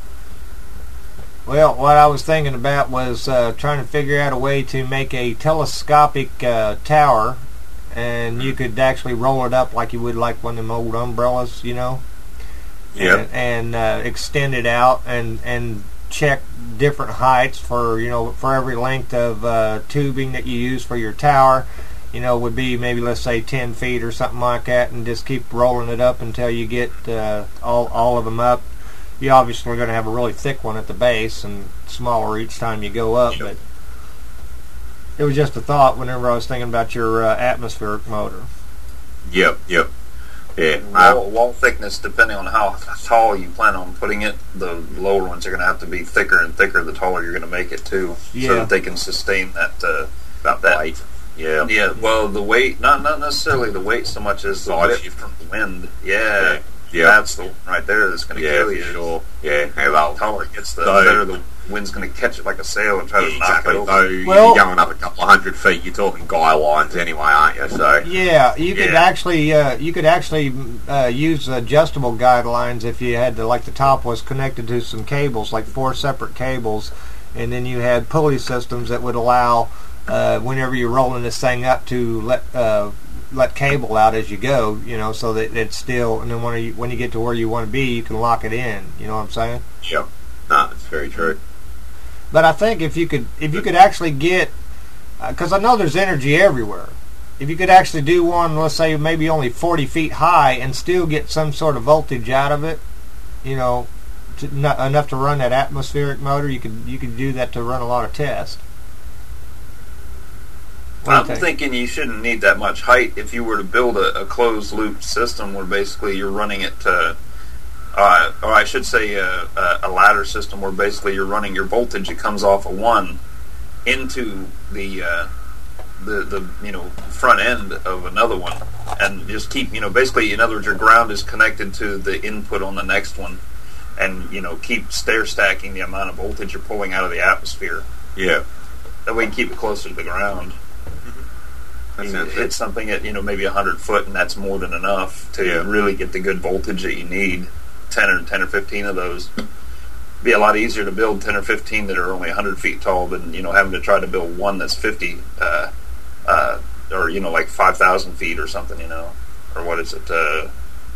[SPEAKER 8] Well, what I was thinking about was trying to figure out a way to make a telescopic tower, and you could actually roll it up like you would like one of them old umbrellas, you know.
[SPEAKER 9] Yep.
[SPEAKER 8] And extend it out and check different heights for every length of tubing that you use for your tower. You know, would be maybe, let's say, 10 feet or something like that, and just keep rolling it up until you get all of them up. You obviously are going to have a really thick one at the base and smaller each time you go up, but it was just a thought whenever I was thinking about your atmospheric motor.
[SPEAKER 9] Yep. Yeah.
[SPEAKER 11] Wall thickness, depending on how tall you plan on putting it, the lower ones are going to have to be thicker and thicker the taller you're going to make it too, so that they can sustain that
[SPEAKER 9] weight. Yeah.
[SPEAKER 11] Yeah. Well, the weight, not necessarily the weight so much as the width from the wind. Yeah.
[SPEAKER 9] Yeah.
[SPEAKER 11] That's the one right there that's going to kill you.
[SPEAKER 9] Sure. Yeah.
[SPEAKER 11] The taller it gets, the better the wind's going to catch it like a sail and try to knock it over.
[SPEAKER 9] So you're going up a couple of 100 feet. You're talking guy lines anyway, aren't you? So
[SPEAKER 8] yeah, you could actually use adjustable guidelines if you had to, like the top was connected to some cables, like 4 separate cables, and then you had pulley systems that would allow whenever you're rolling this thing up to let cable out as you go, you know, so that it's still, and then when you get to where you want to be, you can lock it in. You know what I'm saying?
[SPEAKER 9] Yep. No, that's very true.
[SPEAKER 8] But I think if you could actually get, because I know there's energy everywhere, if you could actually do one, let's say maybe only 40 feet high, and still get some sort of voltage out of it, you know, enough to run that atmospheric motor, you could do that to run a lot of tests.
[SPEAKER 11] I'm thinking you shouldn't need that much height if you were to build a closed loop system where basically you're running it to, or I should say a ladder system where basically you're running your voltage that comes off of one into the front end of another one, and just keep, basically, in other words, your ground is connected to the input on the next one, and keep stair stacking the amount of voltage you're pulling out of the atmosphere.
[SPEAKER 9] Yeah.
[SPEAKER 11] That way you keep it closer to the ground. Hit something at maybe 100 foot, and that's more than enough to really get the good voltage that you need. 10 or 15 of those. Be a lot easier to build 10 or 15 that are only 100 feet tall than having to try to build one that's 50 or like 5,000 feet or something, or what is it? I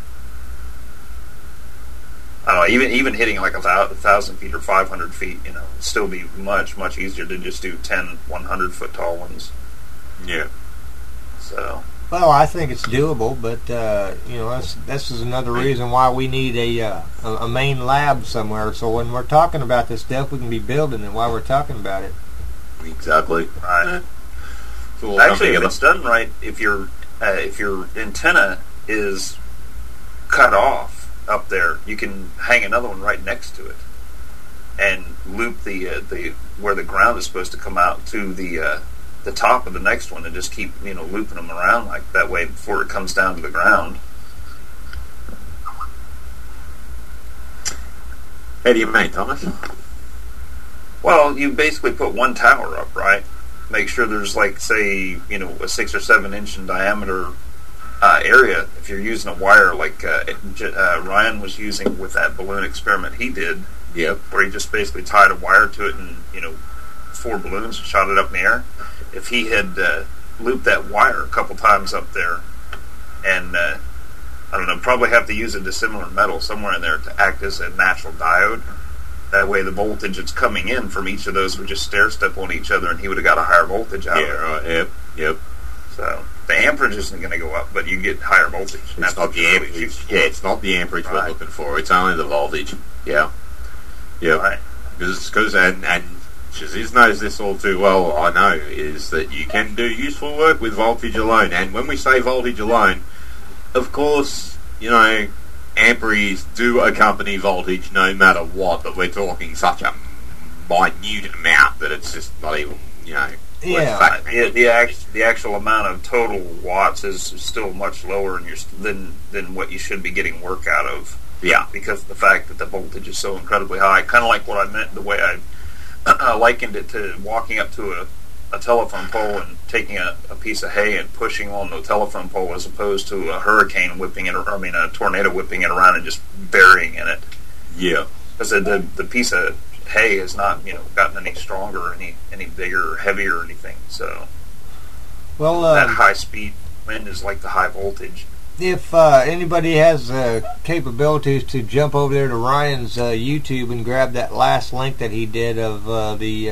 [SPEAKER 11] don't know. Even hitting like 1,000 feet or 500 feet, it'd still be much easier to just do 10 100 foot tall ones.
[SPEAKER 9] Yeah.
[SPEAKER 11] So.
[SPEAKER 8] Well, I think it's doable, but this is another reason why we need a main lab somewhere. So when we're talking about this stuff, we can be building it while we're talking about it.
[SPEAKER 9] Exactly.
[SPEAKER 11] Right. Actually, if it's done right, if your antenna is cut off up there, you can hang another one right next to it and loop the where the ground is supposed to come out to the top of the next one, and just keep looping them around like that way before it comes down to the ground.
[SPEAKER 9] How do you mean, Thomas?
[SPEAKER 11] Well, you basically put one tower up, right? Make sure there's like, say, a 6 or 7 inch in diameter area. If you're using a wire like Ryan was using with that balloon experiment he did, where he just basically tied a wire to it and 4 balloons and shot it up in the air. If he had looped that wire a couple times up there, and I don't know, probably have to use a dissimilar metal somewhere in there to act as a natural diode. That way the voltage that's coming in from each of those would just stair step on each other, and he would have got a higher voltage out of it.
[SPEAKER 9] Right. Yep.
[SPEAKER 11] So the amperage isn't going to go up, but you get higher voltage.
[SPEAKER 9] It's not the amperage. It's not the amperage we're looking for. It's only the voltage. Yeah.
[SPEAKER 11] Right.
[SPEAKER 9] Because Shaziz knows this all too well, I know, is that you can do useful work with voltage alone. And when we say voltage alone, of course, you know, amperes do accompany voltage no matter what, but we're talking such a minute amount that it's just not even, you know...
[SPEAKER 11] Yeah, the actual amount of total watts is still much lower than what you should be getting work out of.
[SPEAKER 9] Yeah,
[SPEAKER 11] because of the fact that the voltage is so incredibly high. Kind of like what I meant, the way I likened it to walking up to a telephone pole and taking a piece of hay and pushing on the telephone pole, as opposed to a hurricane whipping it, a tornado whipping it around and just burying in it.
[SPEAKER 9] Yeah,
[SPEAKER 11] because the piece of hay has not, gotten any stronger, or any bigger or heavier or anything. So,
[SPEAKER 8] well,
[SPEAKER 11] that high speed wind is like the high voltage.
[SPEAKER 8] If anybody has capabilities to jump over there to Ryan's YouTube and grab that last link that he did of the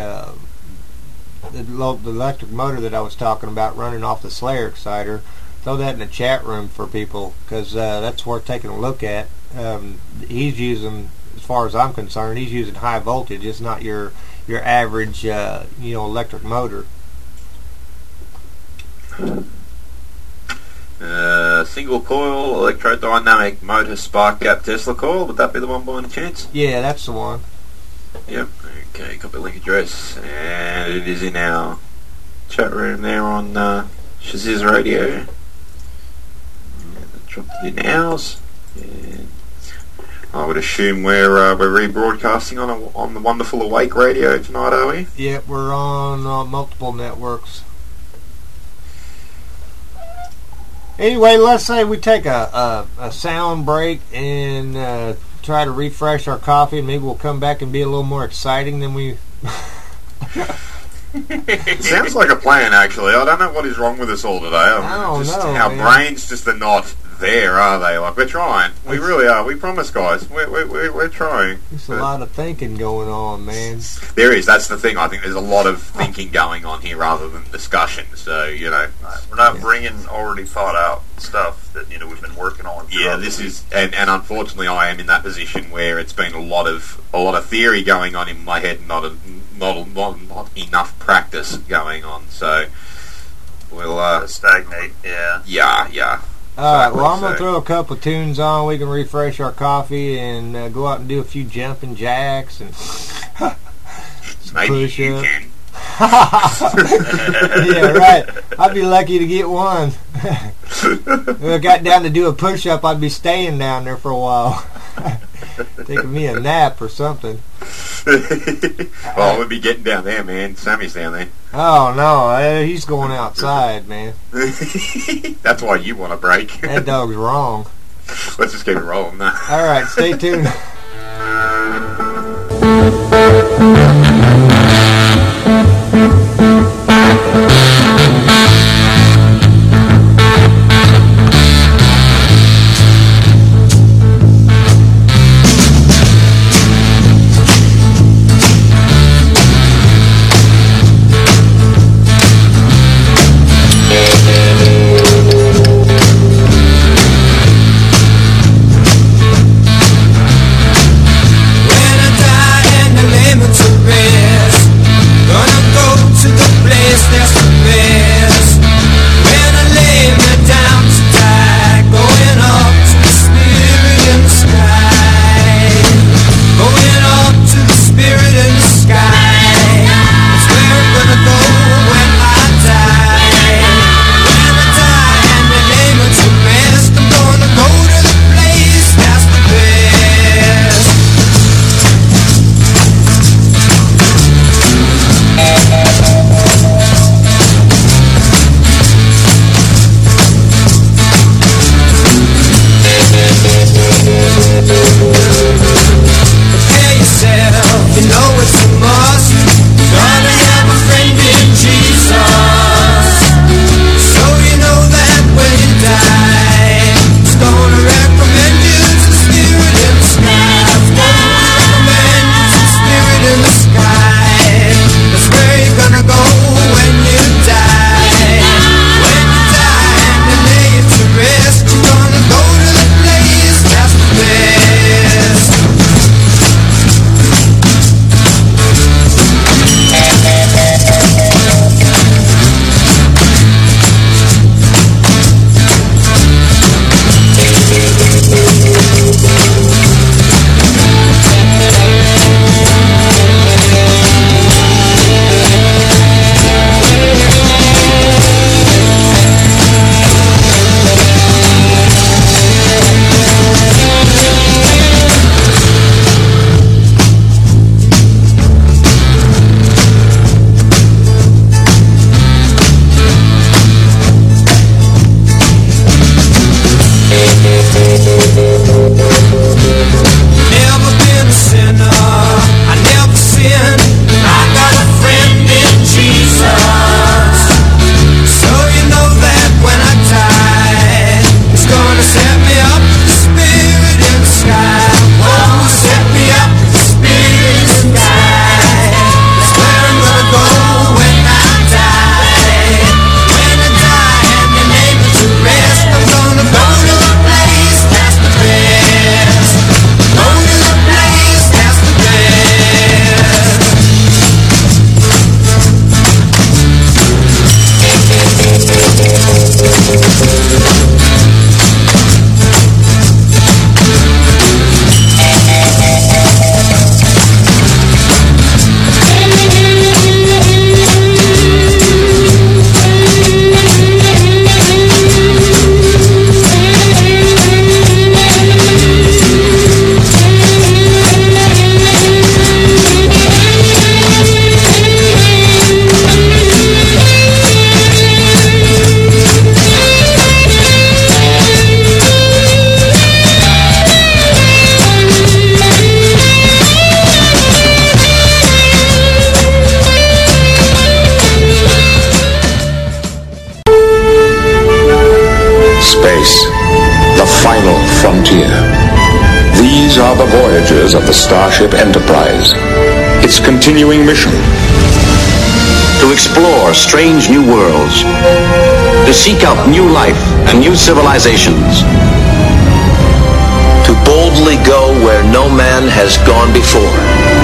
[SPEAKER 8] electric motor that I was talking about running off the Slayer exciter, throw that in the chat room for people, because that's worth taking a look at. He's using, as far as I'm concerned, he's using high voltage. It's not your average electric motor.
[SPEAKER 9] Single coil electrodynamic motor spark gap Tesla coil. Would that be the one by any chance?
[SPEAKER 8] Yeah, that's the one.
[SPEAKER 9] Yep. Okay, got the link address, and it is in our chat room there on Shaziz Radio. And I dropped it in ours. And I would assume we're rebroadcasting on the wonderful Awake Radio tonight, are we?
[SPEAKER 8] Yep, we're on multiple networks. Anyway, let's say we take a sound break and try to refresh our coffee, and maybe we'll come back and be a little more exciting than we...
[SPEAKER 9] Sounds like a plan, actually. I don't know what is wrong with us all today.
[SPEAKER 8] I don't know,
[SPEAKER 9] our
[SPEAKER 8] man.
[SPEAKER 9] brains just are not there, are they? Like, we're trying. We really are. We promise, guys. We're trying.
[SPEAKER 8] There's a lot of thinking going on, man.
[SPEAKER 9] There is. That's the thing. I think there's a lot of thinking going on here rather than discussion. So,
[SPEAKER 11] we're not bringing already thought out stuff that we've been working on.
[SPEAKER 9] Yeah, this is, and unfortunately, I am in that position where it's been a lot of theory going on in my head, not enough practice going on. So we'll
[SPEAKER 11] stagnate. Yeah.
[SPEAKER 9] Yeah.
[SPEAKER 8] Alright, well, I'm going to throw a couple of tunes on. We can refresh our coffee and go out and do a few jumping jacks and
[SPEAKER 9] maybe you can.
[SPEAKER 8] Yeah, right. I'd be lucky to get one. If I got down to do a push-up, I'd be staying down there for a while. Taking me a nap or something.
[SPEAKER 9] Well, we'll be getting down there, man. Sammy's down there.
[SPEAKER 8] Oh, no. He's going outside, man.
[SPEAKER 9] That's why you want a break.
[SPEAKER 8] That dog's wrong.
[SPEAKER 9] Let's just keep it rolling now.
[SPEAKER 8] All right, stay tuned.
[SPEAKER 1] the voyages of the Starship Enterprise. Its continuing mission:
[SPEAKER 2] to explore strange new worlds, to seek out new life and new civilizations,
[SPEAKER 13] to boldly go where no man has gone before.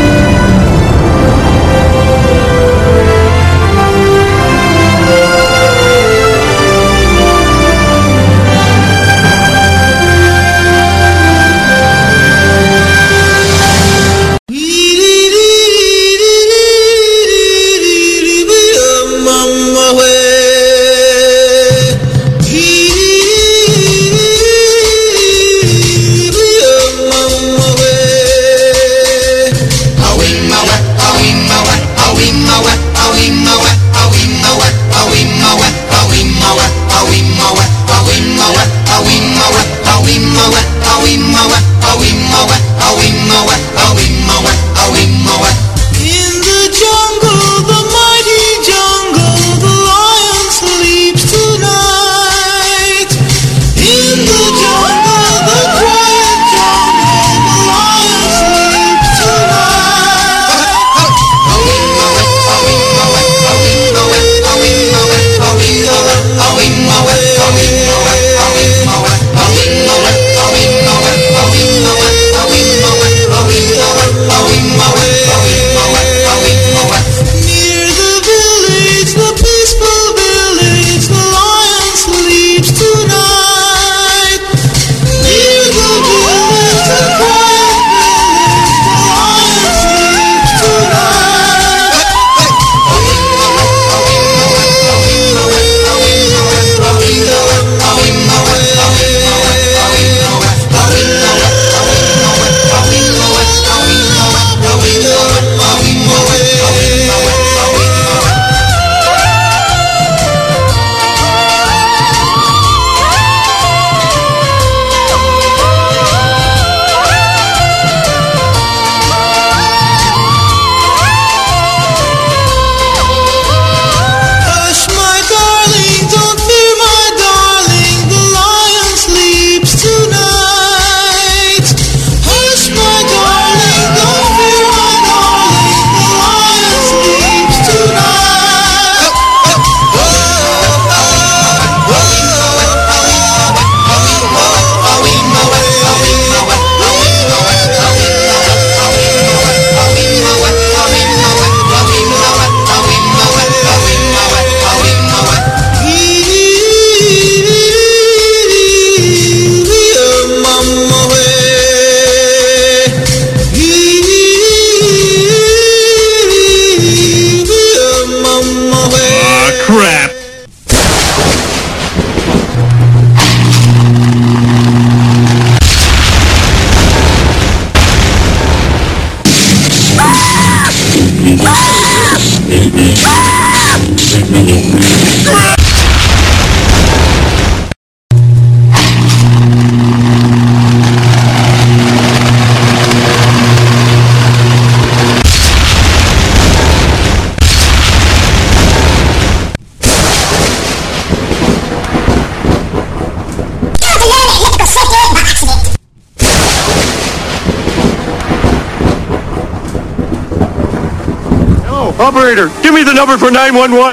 [SPEAKER 5] Operator, give me the number for 911.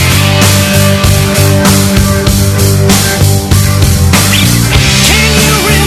[SPEAKER 3] Can you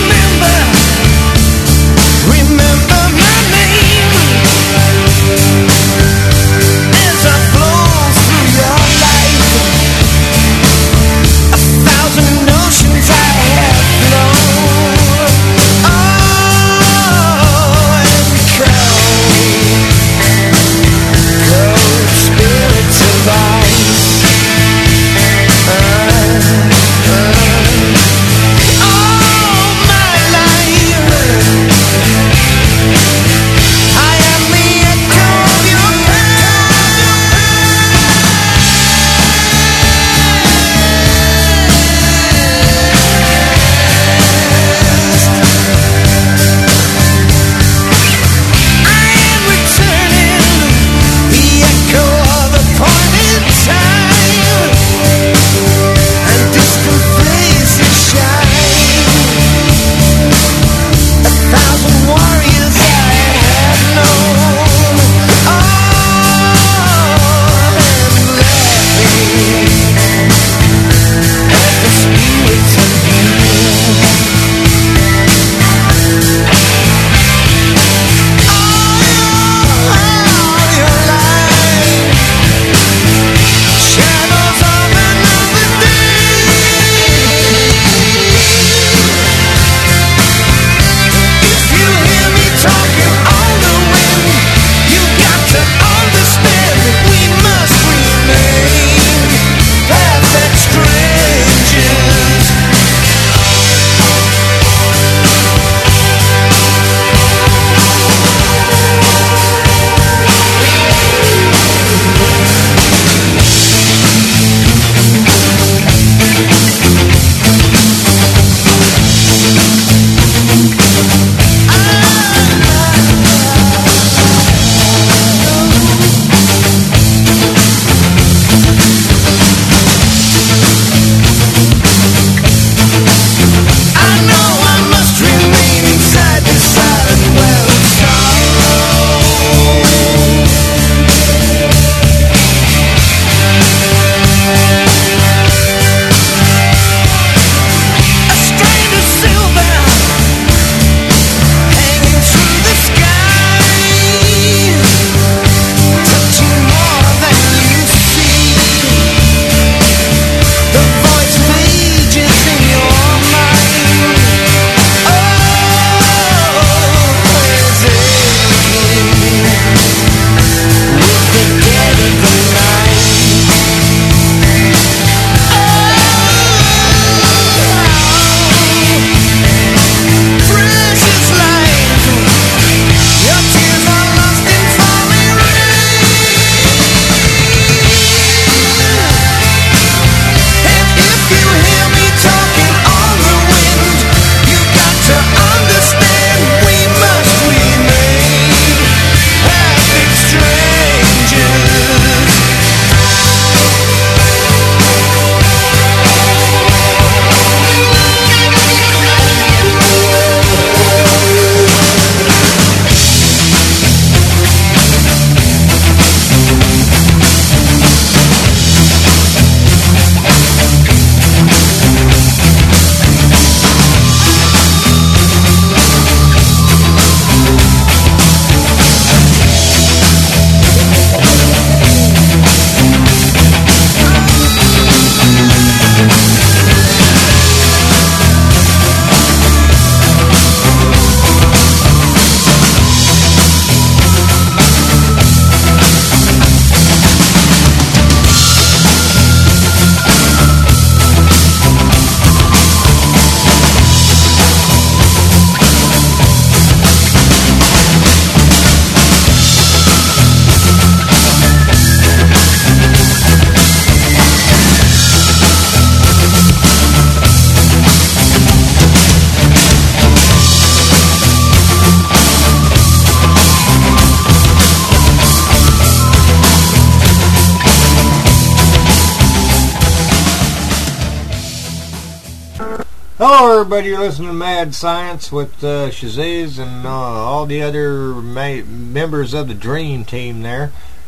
[SPEAKER 8] everybody. You're listening to Mad Science with Shazaz and all the other members of the Dream Team there.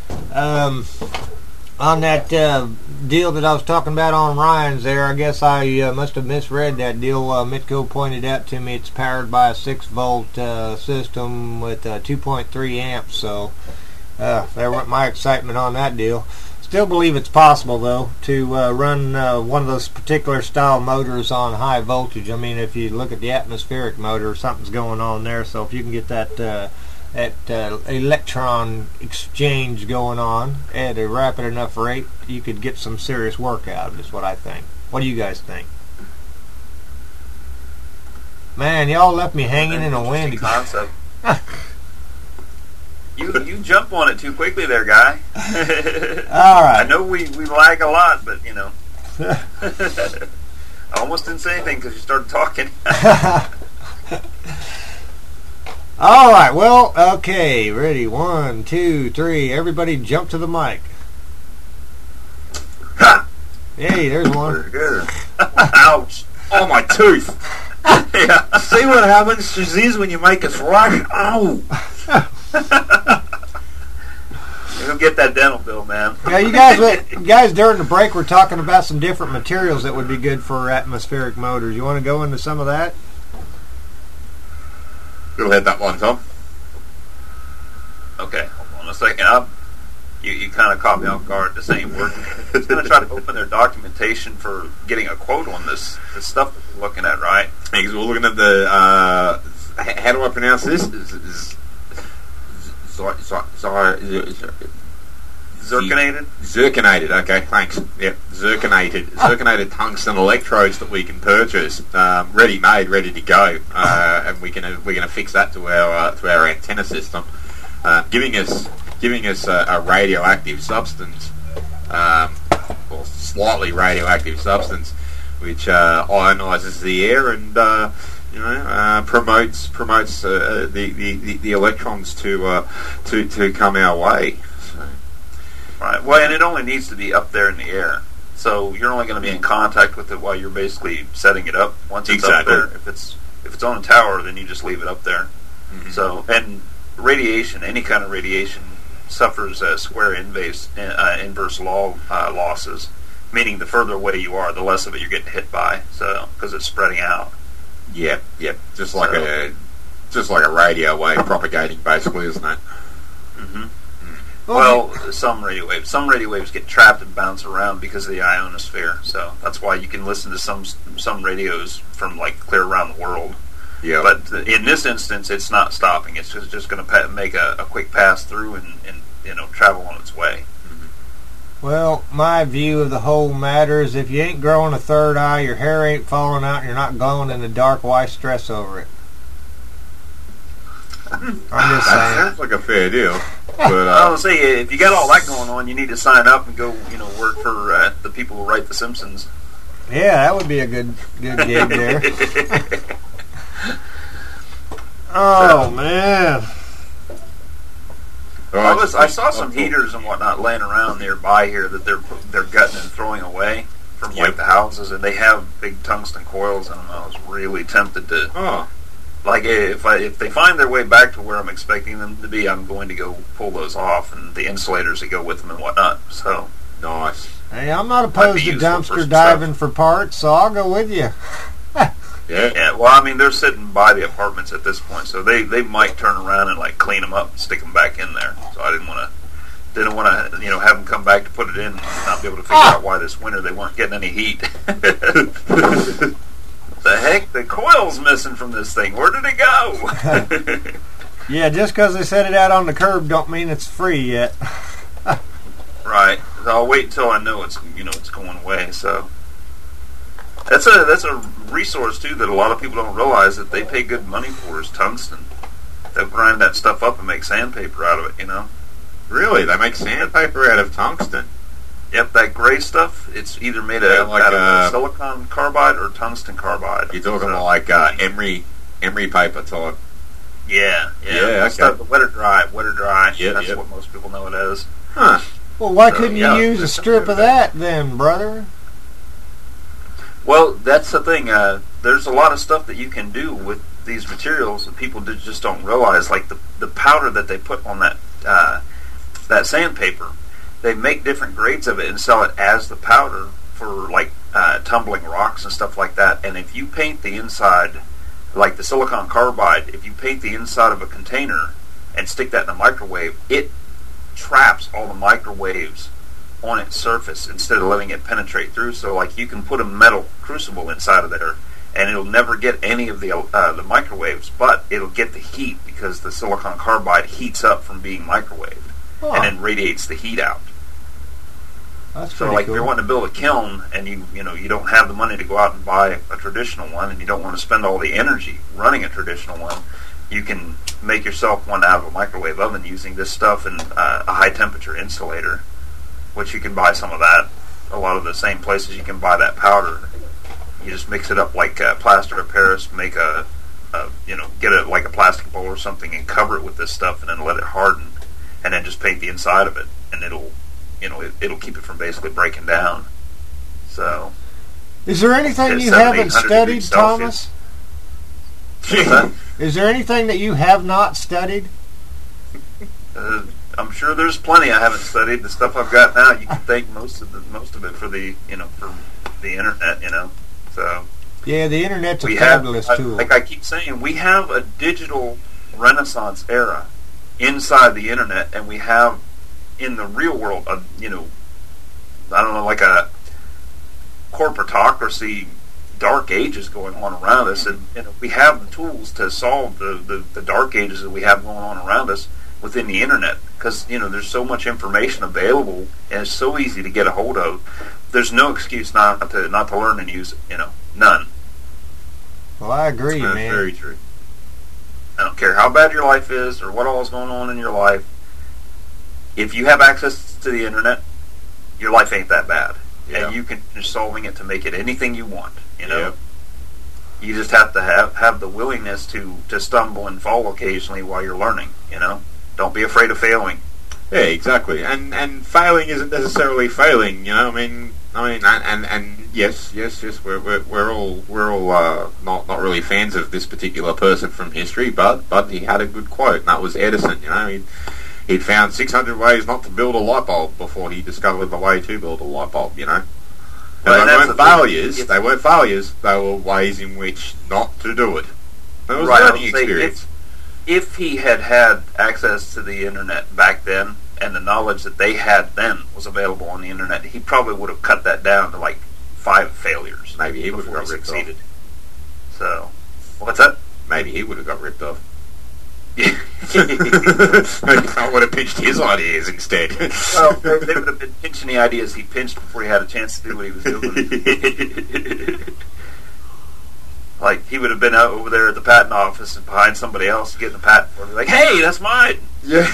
[SPEAKER 8] On that deal that I was talking about on Ryan's there, I guess I must have misread that deal. Mitko pointed out to me it's powered by a 6-volt system with 2.3 amps, so there went my excitement on that deal. Still believe it's possible, though, to run one of those particular style motors on high voltage. I mean, if you look at the atmospheric motor, something's going on there. So if you can get that electron exchange going on at a rapid enough rate, you could get some serious work out of it, is what I think. What do you guys think? Man, y'all left me hanging in the wind.
[SPEAKER 11] Concept. You jump on it too quickly there, guy.
[SPEAKER 8] All right.
[SPEAKER 11] I know we lag a lot, but, you know. I almost didn't say anything because you started talking.
[SPEAKER 8] All right, well, okay, ready, 1, 2, 3, everybody jump to the mic. Hey, there's one.
[SPEAKER 9] Ouch. Oh, my tooth.
[SPEAKER 11] Yeah.
[SPEAKER 9] See what happens, Shazaz, when you make us rush? Oh.
[SPEAKER 11] You'll get that dental bill, man.
[SPEAKER 8] Yeah, you guys during the break were talking about some different materials that would be good for atmospheric motors. You want to go into some of that?
[SPEAKER 9] Go ahead, that one, Tom.
[SPEAKER 11] Okay, hold on a second. You kind of caught me off guard. This ain't working. I was going to try to open their documentation for getting a quote on this stuff that we're looking at, right?
[SPEAKER 9] Because we're looking at the, how do I pronounce this?
[SPEAKER 11] Zirconated?
[SPEAKER 9] Zirconated, okay, thanks. Yep, zirconated tungsten electrodes that we can purchase, ready-made, ready to go, and we're gonna fix that to our antenna system, giving us a radioactive substance, or slightly radioactive substance, which ionizes the air and promotes the electrons to come our way. So.
[SPEAKER 11] Right. Well, and it only needs to be up there in the air, so you're only going to be in contact with it while you're basically setting it up. Once it's up there, if it's on a tower, then you just leave it up there. Mm-hmm. So, and radiation, any kind of radiation, suffers square inverse law losses, meaning the further away you are, the less of it you're getting hit by. So, because it's spreading out.
[SPEAKER 9] Yep. Just like a radio wave propagating, basically, isn't it?
[SPEAKER 11] Mm-hmm. Well, some radio waves get trapped and bounce around because of the ionosphere. So that's why you can listen to some radios from like clear around the world.
[SPEAKER 9] Yeah.
[SPEAKER 11] But in this instance, it's not stopping. It's just going to make a quick pass through and travel on its way.
[SPEAKER 8] Well, my view of the whole matter is if you ain't growing a third eye, your hair ain't falling out, and you're not glowing in the dark, why stress over it? I'm just saying.
[SPEAKER 9] That sounds like a fair deal. But
[SPEAKER 11] I was gonna say, if you got all that going on, you need to sign up and go, work for the people who write The Simpsons.
[SPEAKER 8] Yeah, that would be a good gig there. Oh man!
[SPEAKER 11] I saw some heaters and whatnot laying around nearby here that they're gutting and throwing away from like the houses, and they have big tungsten coils in them. I was really tempted to.
[SPEAKER 9] Oh.
[SPEAKER 11] Like if they find their way back to where I'm expecting them to be, I'm going to go pull those off and the insulators that go with them and whatnot. So
[SPEAKER 9] nice.
[SPEAKER 8] Hey, I'm not opposed to dumpster diving for parts, so I'll go with you.
[SPEAKER 11] Yeah. Well, I mean, they're sitting by the apartments at this point, so they might turn around and like clean them up and stick them back in there. So I didn't want to have them come back to put it in and not be able to figure out why this winter they weren't getting any heat. The heck? The coil's missing from this thing. Where did it go?
[SPEAKER 8] Yeah, just because they set it out on the curb don't mean it's free yet.
[SPEAKER 11] Right. I'll wait until I know it's going away. So that's a resource too that a lot of people don't realize that they pay good money for is tungsten. They'll grind that stuff up and make sandpaper out of it.
[SPEAKER 9] Really, they make sandpaper out of tungsten.
[SPEAKER 11] Yep, that gray stuff, it's either made out of silicon carbide or tungsten carbide.
[SPEAKER 9] You're talking about like emery paper type.
[SPEAKER 11] Yeah.
[SPEAKER 9] Okay.
[SPEAKER 11] Stuff, wet or dry. That's what most people know it as.
[SPEAKER 9] Huh.
[SPEAKER 8] Well, why couldn't you use a strip of that then, brother?
[SPEAKER 11] Well, that's the thing. there's a lot of stuff that you can do with these materials that people just don't realize. Like the powder that they put on that sandpaper, they make different grades of it and sell it as the powder for like tumbling rocks and stuff like that. And if you paint the inside, like the silicon carbide, if you paint the inside of a container and stick that in a microwave, it traps all the microwaves on its surface instead of letting it penetrate through. So like you can put a metal crucible inside of there and it'll never get any of the microwaves, but it'll get the heat because the silicon carbide heats up from being microwaved and then radiates the heat out.
[SPEAKER 8] That's
[SPEAKER 11] so like cool. If you're wanting to build a kiln and you don't have the money to go out and buy a traditional one and you don't want to spend all the energy running a traditional one, you can make yourself one out of a microwave oven using this stuff and a high temperature insulator, which you can buy some of that. A lot of the same places you can buy that powder. You just mix it up like plaster of Paris, make get it like a plastic bowl or something and cover it with this stuff and then let it harden and then just paint the inside of it and it'll keep it from basically breaking down. So,
[SPEAKER 8] is there anything you haven't studied, Thomas? Is there anything that you have not studied?
[SPEAKER 11] I'm sure there's plenty I haven't studied. The stuff I've got now, you can thank most of it for the internet. So
[SPEAKER 8] yeah, the internet's a fabulous tool.
[SPEAKER 11] Like I keep saying, we have a digital Renaissance era inside the internet, and we have in the real world, I don't know, like a corporatocracy, dark ages going on around us, and we have the tools to solve the dark ages that we have going on around us within the internet, because there's so much information available and it's so easy to get a hold of. There's no excuse not to learn and use it. None.
[SPEAKER 8] Well, I agree,
[SPEAKER 11] That's
[SPEAKER 8] man.
[SPEAKER 11] Very true. I don't care how bad your life is or what all is going on in your life. If you have access to the internet, your life ain't that bad. Yeah. And you can finish solving it to make it anything you want.
[SPEAKER 9] Yep.
[SPEAKER 11] You just have to have the willingness to stumble and fall occasionally while you're learning. Don't be afraid of failing.
[SPEAKER 9] Yeah, exactly. And failing isn't necessarily failing. And yes, we're all not really fans of this particular person from history, but he had a good quote, and that was Edison. He'd found 600 ways not to build a light bulb before he discovered the way to build a light bulb. And they weren't failures. They weren't failures. They were ways in which not to do it. It was a learning experience.
[SPEAKER 11] If he had access to the internet back then, and the knowledge that they had then was available on the internet, he probably would have cut that down to like 5 failures.
[SPEAKER 9] Maybe he would have got ripped off.
[SPEAKER 11] So, what's that?
[SPEAKER 9] Maybe he would have got ripped off. Yeah. I would have pinched his ideas instead.
[SPEAKER 11] Well, they would have been pinching the ideas he pinched before he had a chance to do what he was doing. Like, he would have been out over there at the patent office and behind somebody else getting the patent for it. Like, hey, that's mine!
[SPEAKER 9] Yeah.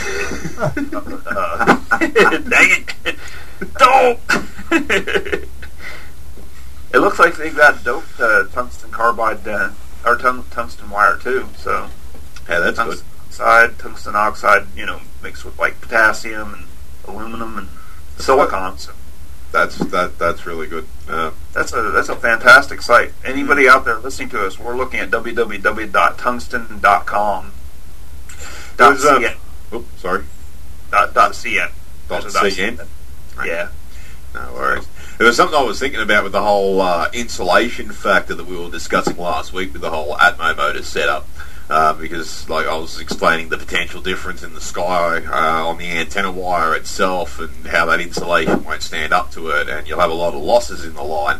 [SPEAKER 11] Dang it! Dope! It looks like they've got dope tungsten carbide, or tungsten wire too, so...
[SPEAKER 9] Yeah, that's
[SPEAKER 11] tungsten oxide, tungsten oxide, mixed with like potassium and aluminum and silicon. So
[SPEAKER 9] that's really good.
[SPEAKER 11] That's a fantastic site. Anybody out there listening to us, we're looking at www.tungsten.com. .cn.
[SPEAKER 9] Sorry.
[SPEAKER 11] .cn.
[SPEAKER 9] .cn.
[SPEAKER 11] Yeah.
[SPEAKER 9] No worries. There was something I was thinking about with the whole insulation factor that we were discussing last week with the whole Atmo motor setup. Because, like, I was explaining the potential difference in the sky on the antenna wire itself and how that insulation won't stand up to it, and you'll have a lot of losses in the line.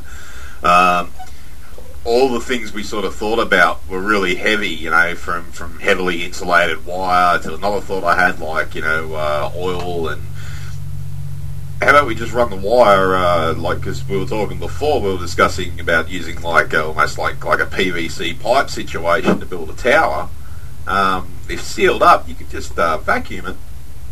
[SPEAKER 9] All the things we sort of thought about were really heavy, from heavily insulated wire to another thought I had, like, oil and... How about we just run the wire, because we were talking before, we were discussing about using almost like a PVC pipe situation to build a tower. If sealed up, you could just vacuum it.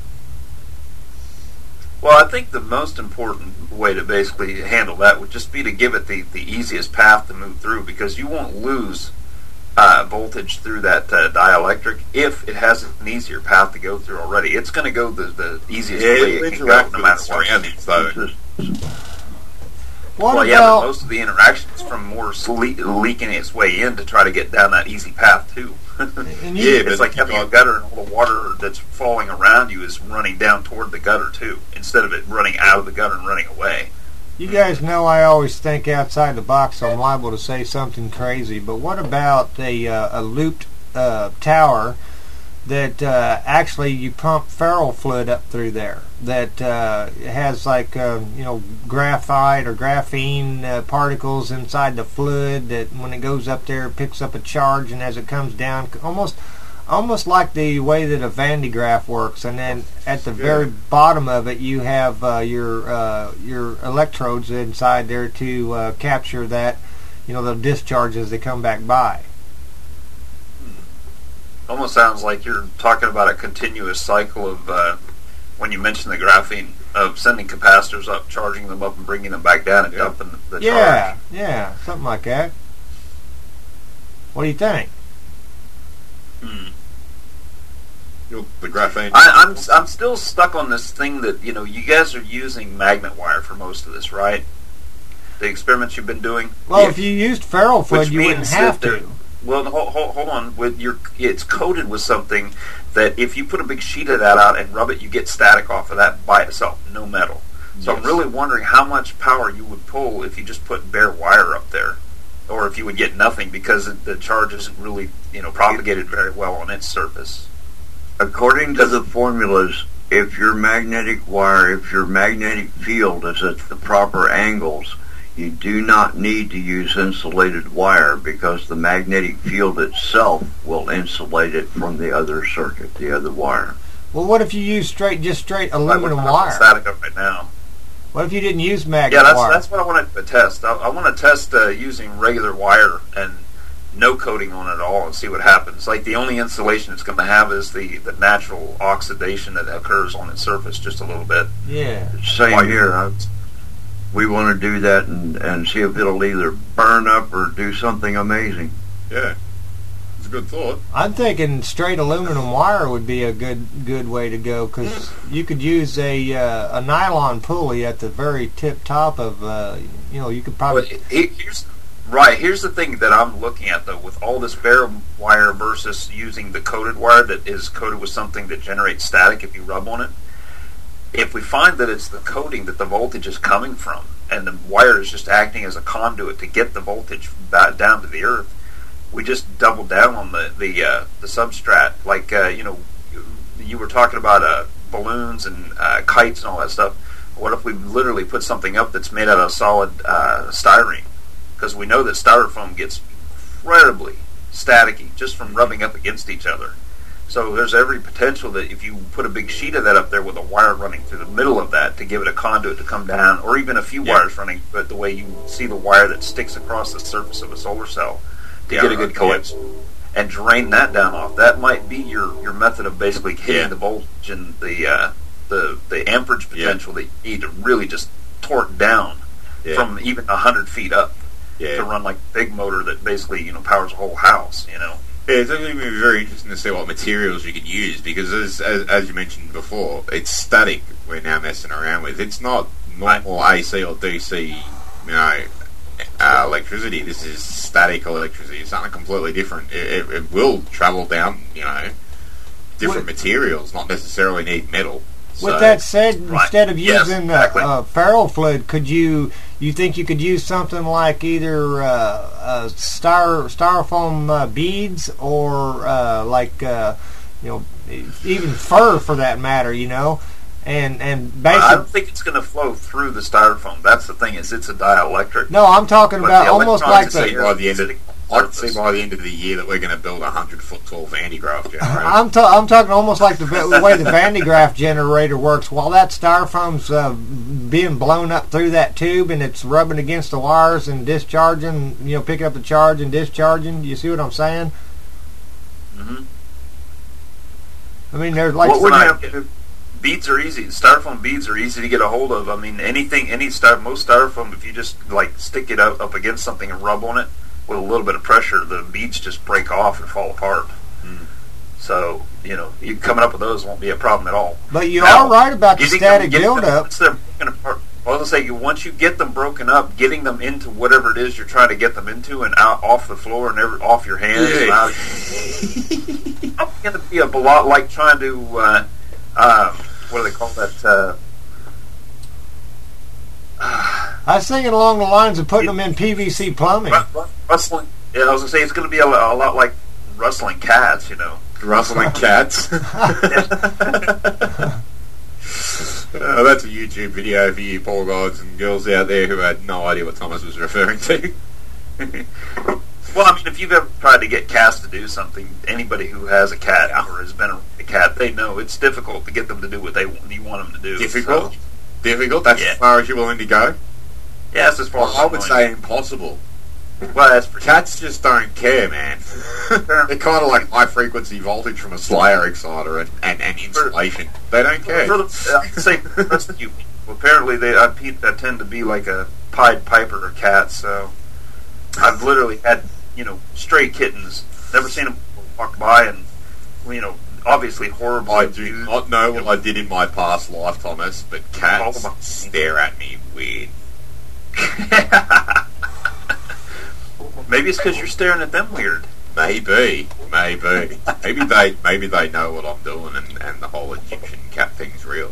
[SPEAKER 11] Well, I think the most important way to basically handle that would just be to give it the easiest path to move through, because you won't lose voltage through that dielectric if it has an easier path to go through already. It's going to go the easiest way it can go, no matter what.
[SPEAKER 8] What
[SPEAKER 11] well,
[SPEAKER 8] about...
[SPEAKER 11] yeah, but most of the interaction is from more leaking its way in to try to get down that easy path, too. It's like having a gutter and all the water that's falling around you is running down toward the gutter, too, instead of it running out of the gutter and running away.
[SPEAKER 8] You guys know I always think outside the box, so I'm liable to say something crazy, but what about a looped tower that actually you pump ferro fluid up through there that has like graphite or graphene particles inside the fluid that when it goes up there it picks up a charge, and as it comes down almost like the way that a Van de Graaff works, and then at the very bottom of it you have your electrodes inside there to capture that, the discharges as they come back by.
[SPEAKER 11] Almost sounds like you're talking about a continuous cycle of, when you mention the graphene, of sending capacitors up, charging them up, and bringing them back down and dumping the charge.
[SPEAKER 8] Yeah, something like that. What do you think?
[SPEAKER 9] The graphene.
[SPEAKER 11] I'm still stuck on this thing that, you guys are using magnet wire for most of this, right? The experiments you've been doing?
[SPEAKER 8] Well, if you used ferro fluid, you wouldn't have to.
[SPEAKER 11] Well, hold on. It's coated with something that if you put a big sheet of that out and rub it, you get static off of that by itself, no metal. So I'm really wondering how much power you would pull if you just put bare wire up there, or if you would get nothing because the charge isn't really, propagated very well on its surface.
[SPEAKER 10] According to the formulas, if your magnetic field is at the proper angles, you do not need to use insulated wire because the magnetic field itself will insulate it from the other circuit, the other wire.
[SPEAKER 8] Well, what if you use straight aluminum wire?
[SPEAKER 11] Static up right now.
[SPEAKER 8] What if you didn't use magnet wire?
[SPEAKER 11] Yeah, that's what I wanted to test. I want to test using regular wire and no coating on it at all and see what happens. Like the only insulation it's going to have is the natural oxidation that occurs on its surface just a little bit.
[SPEAKER 8] Yeah.
[SPEAKER 10] Same here. We want to do that and see if it'll either burn up or do something amazing.
[SPEAKER 9] Yeah, it's a good thought.
[SPEAKER 8] I'm thinking straight aluminum wire would be a good way to go because you could use a nylon pulley at the very tip top of you could probably.
[SPEAKER 11] Here's the thing that I'm looking at though with all this bare wire versus using the coated wire that is coated with something that generates static if you rub on it. If we find that it's the coating that the voltage is coming from, and the wire is just acting as a conduit to get the voltage down to the earth, we just double down on the substrate. Like you were talking about balloons and kites and all that stuff. What if we literally put something up that's made out of solid styrene? Because we know that styrofoam gets incredibly staticky just from rubbing up against each other. So there's every potential that if you put a big sheet of that up there with a wire running through the middle of that to give it a conduit to come down, or even a few wires running, but the way you see the wire that sticks across the surface of a solar cell to get a good coax and drain that down off, that might be your method of basically hitting the voltage and the amperage potential that you need to really just torque down from even 100 feet up to run like a big motor that basically powers a whole house.
[SPEAKER 9] Yeah, it's going to be very interesting to see what materials you can use because, as you mentioned before, it's static we're now messing around with. It's not normal AC or DC, electricity. This is static electricity. It's something completely different. It will travel down, different materials, not necessarily need metal.
[SPEAKER 8] With that said, instead of using ferro fluid, you think you could use something like either styrofoam beads or even fur for that matter, and basically.
[SPEAKER 11] I don't think it's going to flow through the styrofoam. That's the thing it's a dielectric.
[SPEAKER 8] No, I'm talking about almost like
[SPEAKER 9] I'd say by the end of the year that we're going to build a 100-foot tall Van de Graaff generator.
[SPEAKER 8] I'm talking almost like the way the Van de Graaff generator works. While that styrofoam's being blown up through that tube and it's rubbing against the wires and discharging, picking up the charge and discharging. You see what I'm saying?
[SPEAKER 11] Mm-hmm.
[SPEAKER 8] I mean, there's like
[SPEAKER 11] beads are easy. Styrofoam beads are easy to get a hold of. I mean, most styrofoam, if you just stick it up against something and rub on it with a little bit of pressure, the beads just break off and fall apart. So, you coming up with those won't be a problem at all.
[SPEAKER 8] But you are right about the static buildup.
[SPEAKER 11] Well, let's say once you get them broken up, getting them into whatever it is you're trying to get them into, and out off the floor and off your hands.
[SPEAKER 9] Yeah.
[SPEAKER 11] And out, it's going to be a lot like trying to what do they call that?
[SPEAKER 8] I was thinking along the lines of putting them in PVC plumbing.
[SPEAKER 11] Rustling. Yeah, I was going to say it's going to be a lot like rustling cats.
[SPEAKER 9] Rustling cats. That's a YouTube video for you poor guys and girls out there who had no idea what Thomas was referring to.
[SPEAKER 11] Well, I mean, if you've ever tried to get cats to do something, anybody who has a cat or has been a cat, they know it's difficult to get them to do what you want them to do.
[SPEAKER 9] Difficult?
[SPEAKER 11] So,
[SPEAKER 9] Difficult? That's as far as you're willing to go?
[SPEAKER 11] yeah, it's as far as
[SPEAKER 9] I
[SPEAKER 11] I'm
[SPEAKER 9] would
[SPEAKER 11] going.
[SPEAKER 9] say impossible.
[SPEAKER 11] Well, that's for
[SPEAKER 9] Cats just don't care, man. They're kind of like high frequency voltage from a Slayer exciter and insulation. They don't care.
[SPEAKER 11] Say rescue people. Apparently, they tend to be like a Pied Piper cat. So I've literally had stray kittens. Never seen them walk by, and obviously horrible.
[SPEAKER 9] I do not know what I did in my past life, Thomas, but cats stare at me weird.
[SPEAKER 11] Maybe it's because you're staring at them weird.
[SPEAKER 9] Maybe they know what I'm doing, and the whole Egyptian cat thing's real.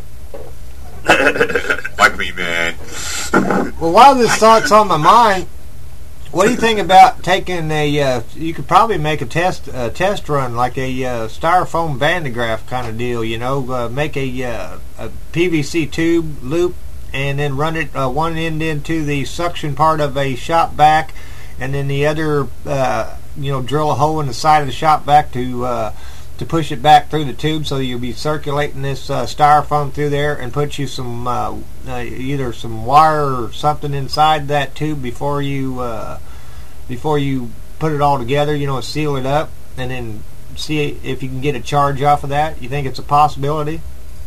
[SPEAKER 9] Like me, man.
[SPEAKER 8] Well, while this thought's on my mind, what do you think about taking you could probably make a test run, like a styrofoam Van de Graaff kind of deal, make a PVC tube loop and then run it one end into the suction part of a shop vac, and then the other, drill a hole in the side of the shop vac to push it back through the tube, so you'll be circulating this styrofoam through there, and put you some either some wire or something inside that tube before you put it all together. Seal it up, and then see if you can get a charge off of that. You think it's a possibility?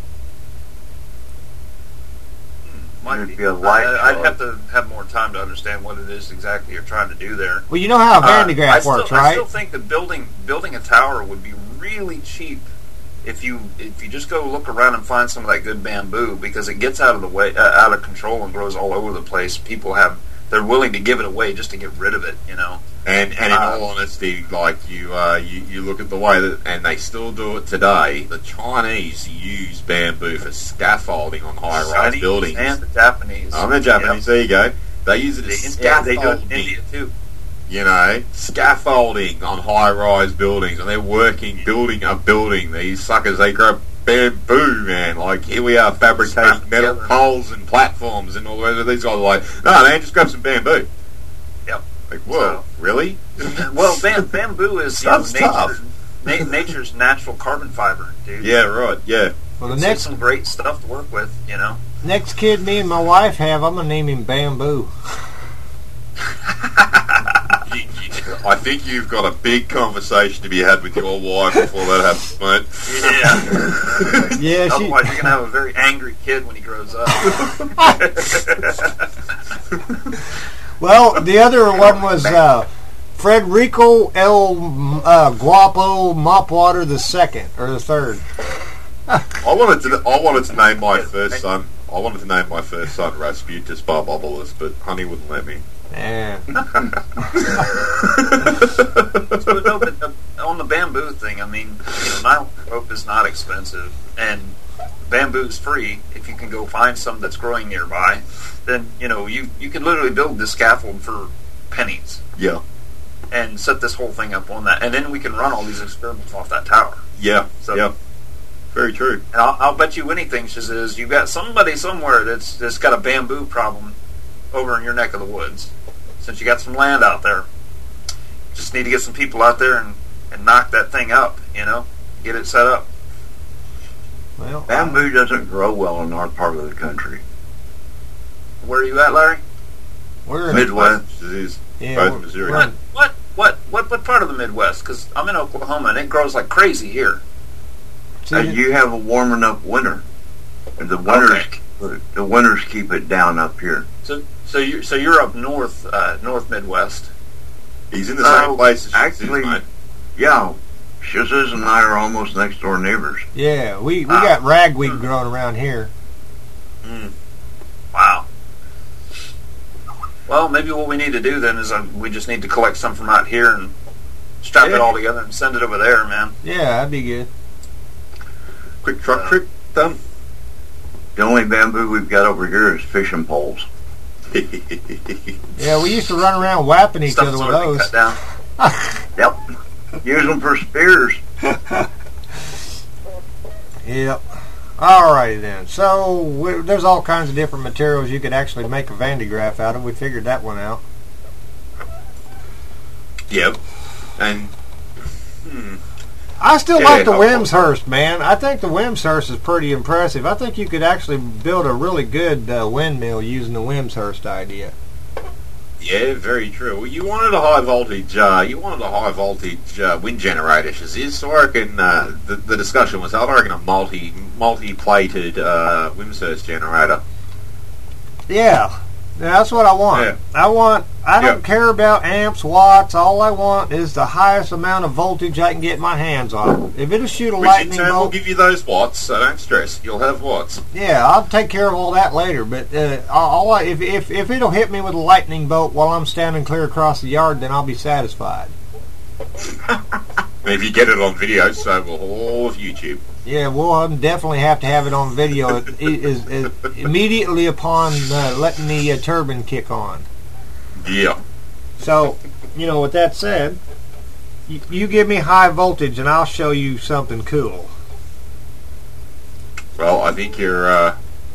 [SPEAKER 11] Might be. I'd have to have more time to understand what it is exactly you're trying to do there.
[SPEAKER 8] Well, you know how a Van de Graaff works, right?
[SPEAKER 11] I still think that building a tower would be really cheap if you just go look around and find some of that good bamboo, because it gets out of control and grows all over the place. They're willing to give it away just to get rid of it,
[SPEAKER 9] And in all honesty, like you look at the way that, and they still do it today. The Chinese use bamboo for scaffolding on high-rise buildings,
[SPEAKER 11] and the Japanese.
[SPEAKER 9] I'm the Japanese. Yep. There you go. They use it as scaffolding.
[SPEAKER 11] They do it in India too.
[SPEAKER 9] Scaffolding on high-rise buildings, and they're building a building. These suckers, they grow bamboo, man. Like, here we are fabricating metal poles and platforms and all the rest of these guys are like, no, man, just grab some bamboo.
[SPEAKER 11] Yep.
[SPEAKER 9] Like, whoa, really?
[SPEAKER 11] Well, bamboo is nature's natural carbon fiber, dude.
[SPEAKER 9] Yeah, right, yeah.
[SPEAKER 8] Well,
[SPEAKER 11] it's some great stuff to work with,
[SPEAKER 8] Next kid me and my wife have, I'm going to name him Bamboo.
[SPEAKER 9] I think you've got a big conversation to be had with your wife before that happens, mate.
[SPEAKER 11] Yeah. Otherwise, you're going to have a very angry kid when he grows up.
[SPEAKER 8] Well, the other one was Federico El Guapo Mopwater the second or the third.
[SPEAKER 9] I wanted to name my first son. I wanted to name my first son Rasputus Barbobolus, but Honey wouldn't let me.
[SPEAKER 8] Yeah.
[SPEAKER 11] But on the bamboo thing, I mean, nylon rope is not expensive, and bamboo's free if you can go find some that's growing nearby. Then you can literally build this scaffold for pennies.
[SPEAKER 9] Yeah.
[SPEAKER 11] And set this whole thing up on that, and then we can run all these experiments off that tower.
[SPEAKER 9] Yeah. Yeah. Very true.
[SPEAKER 11] And I'll bet you anything, Shazz, you've got somebody somewhere that's got a bamboo problem over in your neck of the woods. Since you got some land out there, just need to get some people out there and knock that thing up, get it set up.
[SPEAKER 10] Well, bamboo doesn't grow well in our part of the country.
[SPEAKER 11] Where are you at, Larry?
[SPEAKER 8] We're in
[SPEAKER 10] Midwest.
[SPEAKER 9] Both Missouri.
[SPEAKER 11] What part of the Midwest? Because I'm in Oklahoma and it grows like crazy here.
[SPEAKER 10] And you have a warm enough winter. And the winters keep it down up here.
[SPEAKER 11] So you're up north Midwest.
[SPEAKER 9] He's in the same place as
[SPEAKER 10] actually, mate. Yeah. Shazz and I are almost next door neighbors.
[SPEAKER 8] Yeah, we got ragweed growing around here.
[SPEAKER 11] Wow. Well, maybe what we need to do then is we just need to collect some from out here and strap it all together and send it over there, man.
[SPEAKER 8] Yeah, that'd be good.
[SPEAKER 9] Quick truck trip done.
[SPEAKER 10] The only bamboo we've got over here is fishing poles.
[SPEAKER 8] Yeah, we used to run around whapping each other with those.
[SPEAKER 11] Cut down.
[SPEAKER 10] Yep. Use them for spears.
[SPEAKER 8] Yep. Alrighty then. So there's all kinds of different materials you could actually make a Van de Graaff out of. We figured that one out.
[SPEAKER 9] Yep. And
[SPEAKER 8] I still like the Wimshurst, man. I think the Wimshurst is pretty impressive. I think you could actually build a really good windmill using the Wimshurst idea.
[SPEAKER 9] yeah, very true. Well, you wanted a high voltage. Wind generator, Shaziz. So I reckon the discussion was held. I reckon a multi-plated Wimshurst generator.
[SPEAKER 8] Yeah, that's what I want.
[SPEAKER 9] Yeah.
[SPEAKER 8] I don't care about amps, watts. All I want is the highest amount of voltage I can get my hands on. If it'll shoot a lightning
[SPEAKER 9] in turn
[SPEAKER 8] bolt,
[SPEAKER 9] will give you those watts, so don't stress. You'll have watts.
[SPEAKER 8] yeah, I'll take care of all that later. But if it'll hit me with a lightning bolt while I'm standing clear across the yard, then I'll be satisfied.
[SPEAKER 9] If you get it on video, so will all of YouTube.
[SPEAKER 8] Yeah, we'll definitely have to have it on video immediately upon letting the turbine kick on.
[SPEAKER 9] Yeah.
[SPEAKER 8] So, with that said, you give me high voltage and I'll show you something cool.
[SPEAKER 9] Well, I think the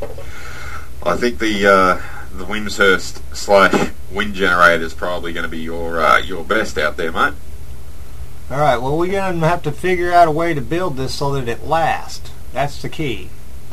[SPEAKER 9] Wimshurst / wind generator is probably going to be your best out there, mate.
[SPEAKER 8] All right. Well, we're going to have to figure out a way to build this so that it lasts. That's the key.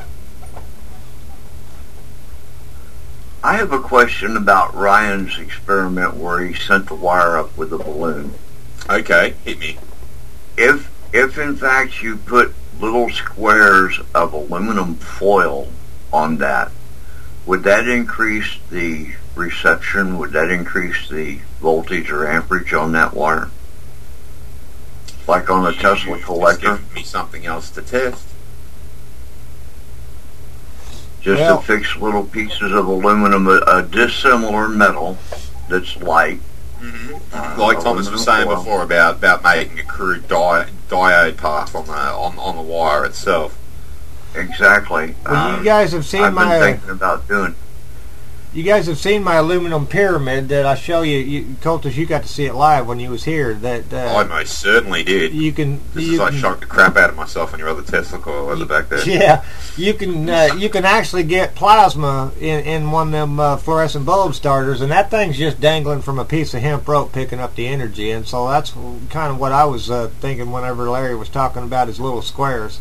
[SPEAKER 10] I have a question about Ryan's experiment where he sent the wire up with a balloon.
[SPEAKER 9] Okay, hit me.
[SPEAKER 10] If in fact you put little squares of aluminum foil on that, would that increase the reception? Would that increase the voltage or amperage on that wire? Like on a Tesla collector?
[SPEAKER 9] Just give me something else to test.
[SPEAKER 10] To fix little pieces of aluminum, a dissimilar metal that's light.
[SPEAKER 9] Mm-hmm. Like Thomas was saying before about making a crude diode path on the wire itself.
[SPEAKER 10] Exactly.
[SPEAKER 8] Well, you guys have seen
[SPEAKER 10] I've been thinking about doing.
[SPEAKER 8] You guys have seen my aluminum pyramid that I show you. Coltus, you got to see it live when you was here. That
[SPEAKER 9] I most certainly did. I shocked the crap out of myself on your other Tesla coil over back there.
[SPEAKER 8] Yeah, you can actually get plasma in one of them fluorescent bulb starters, and that thing's just dangling from a piece of hemp rope picking up the energy. And so that's kind of what I was thinking whenever Larry was talking about his little squares.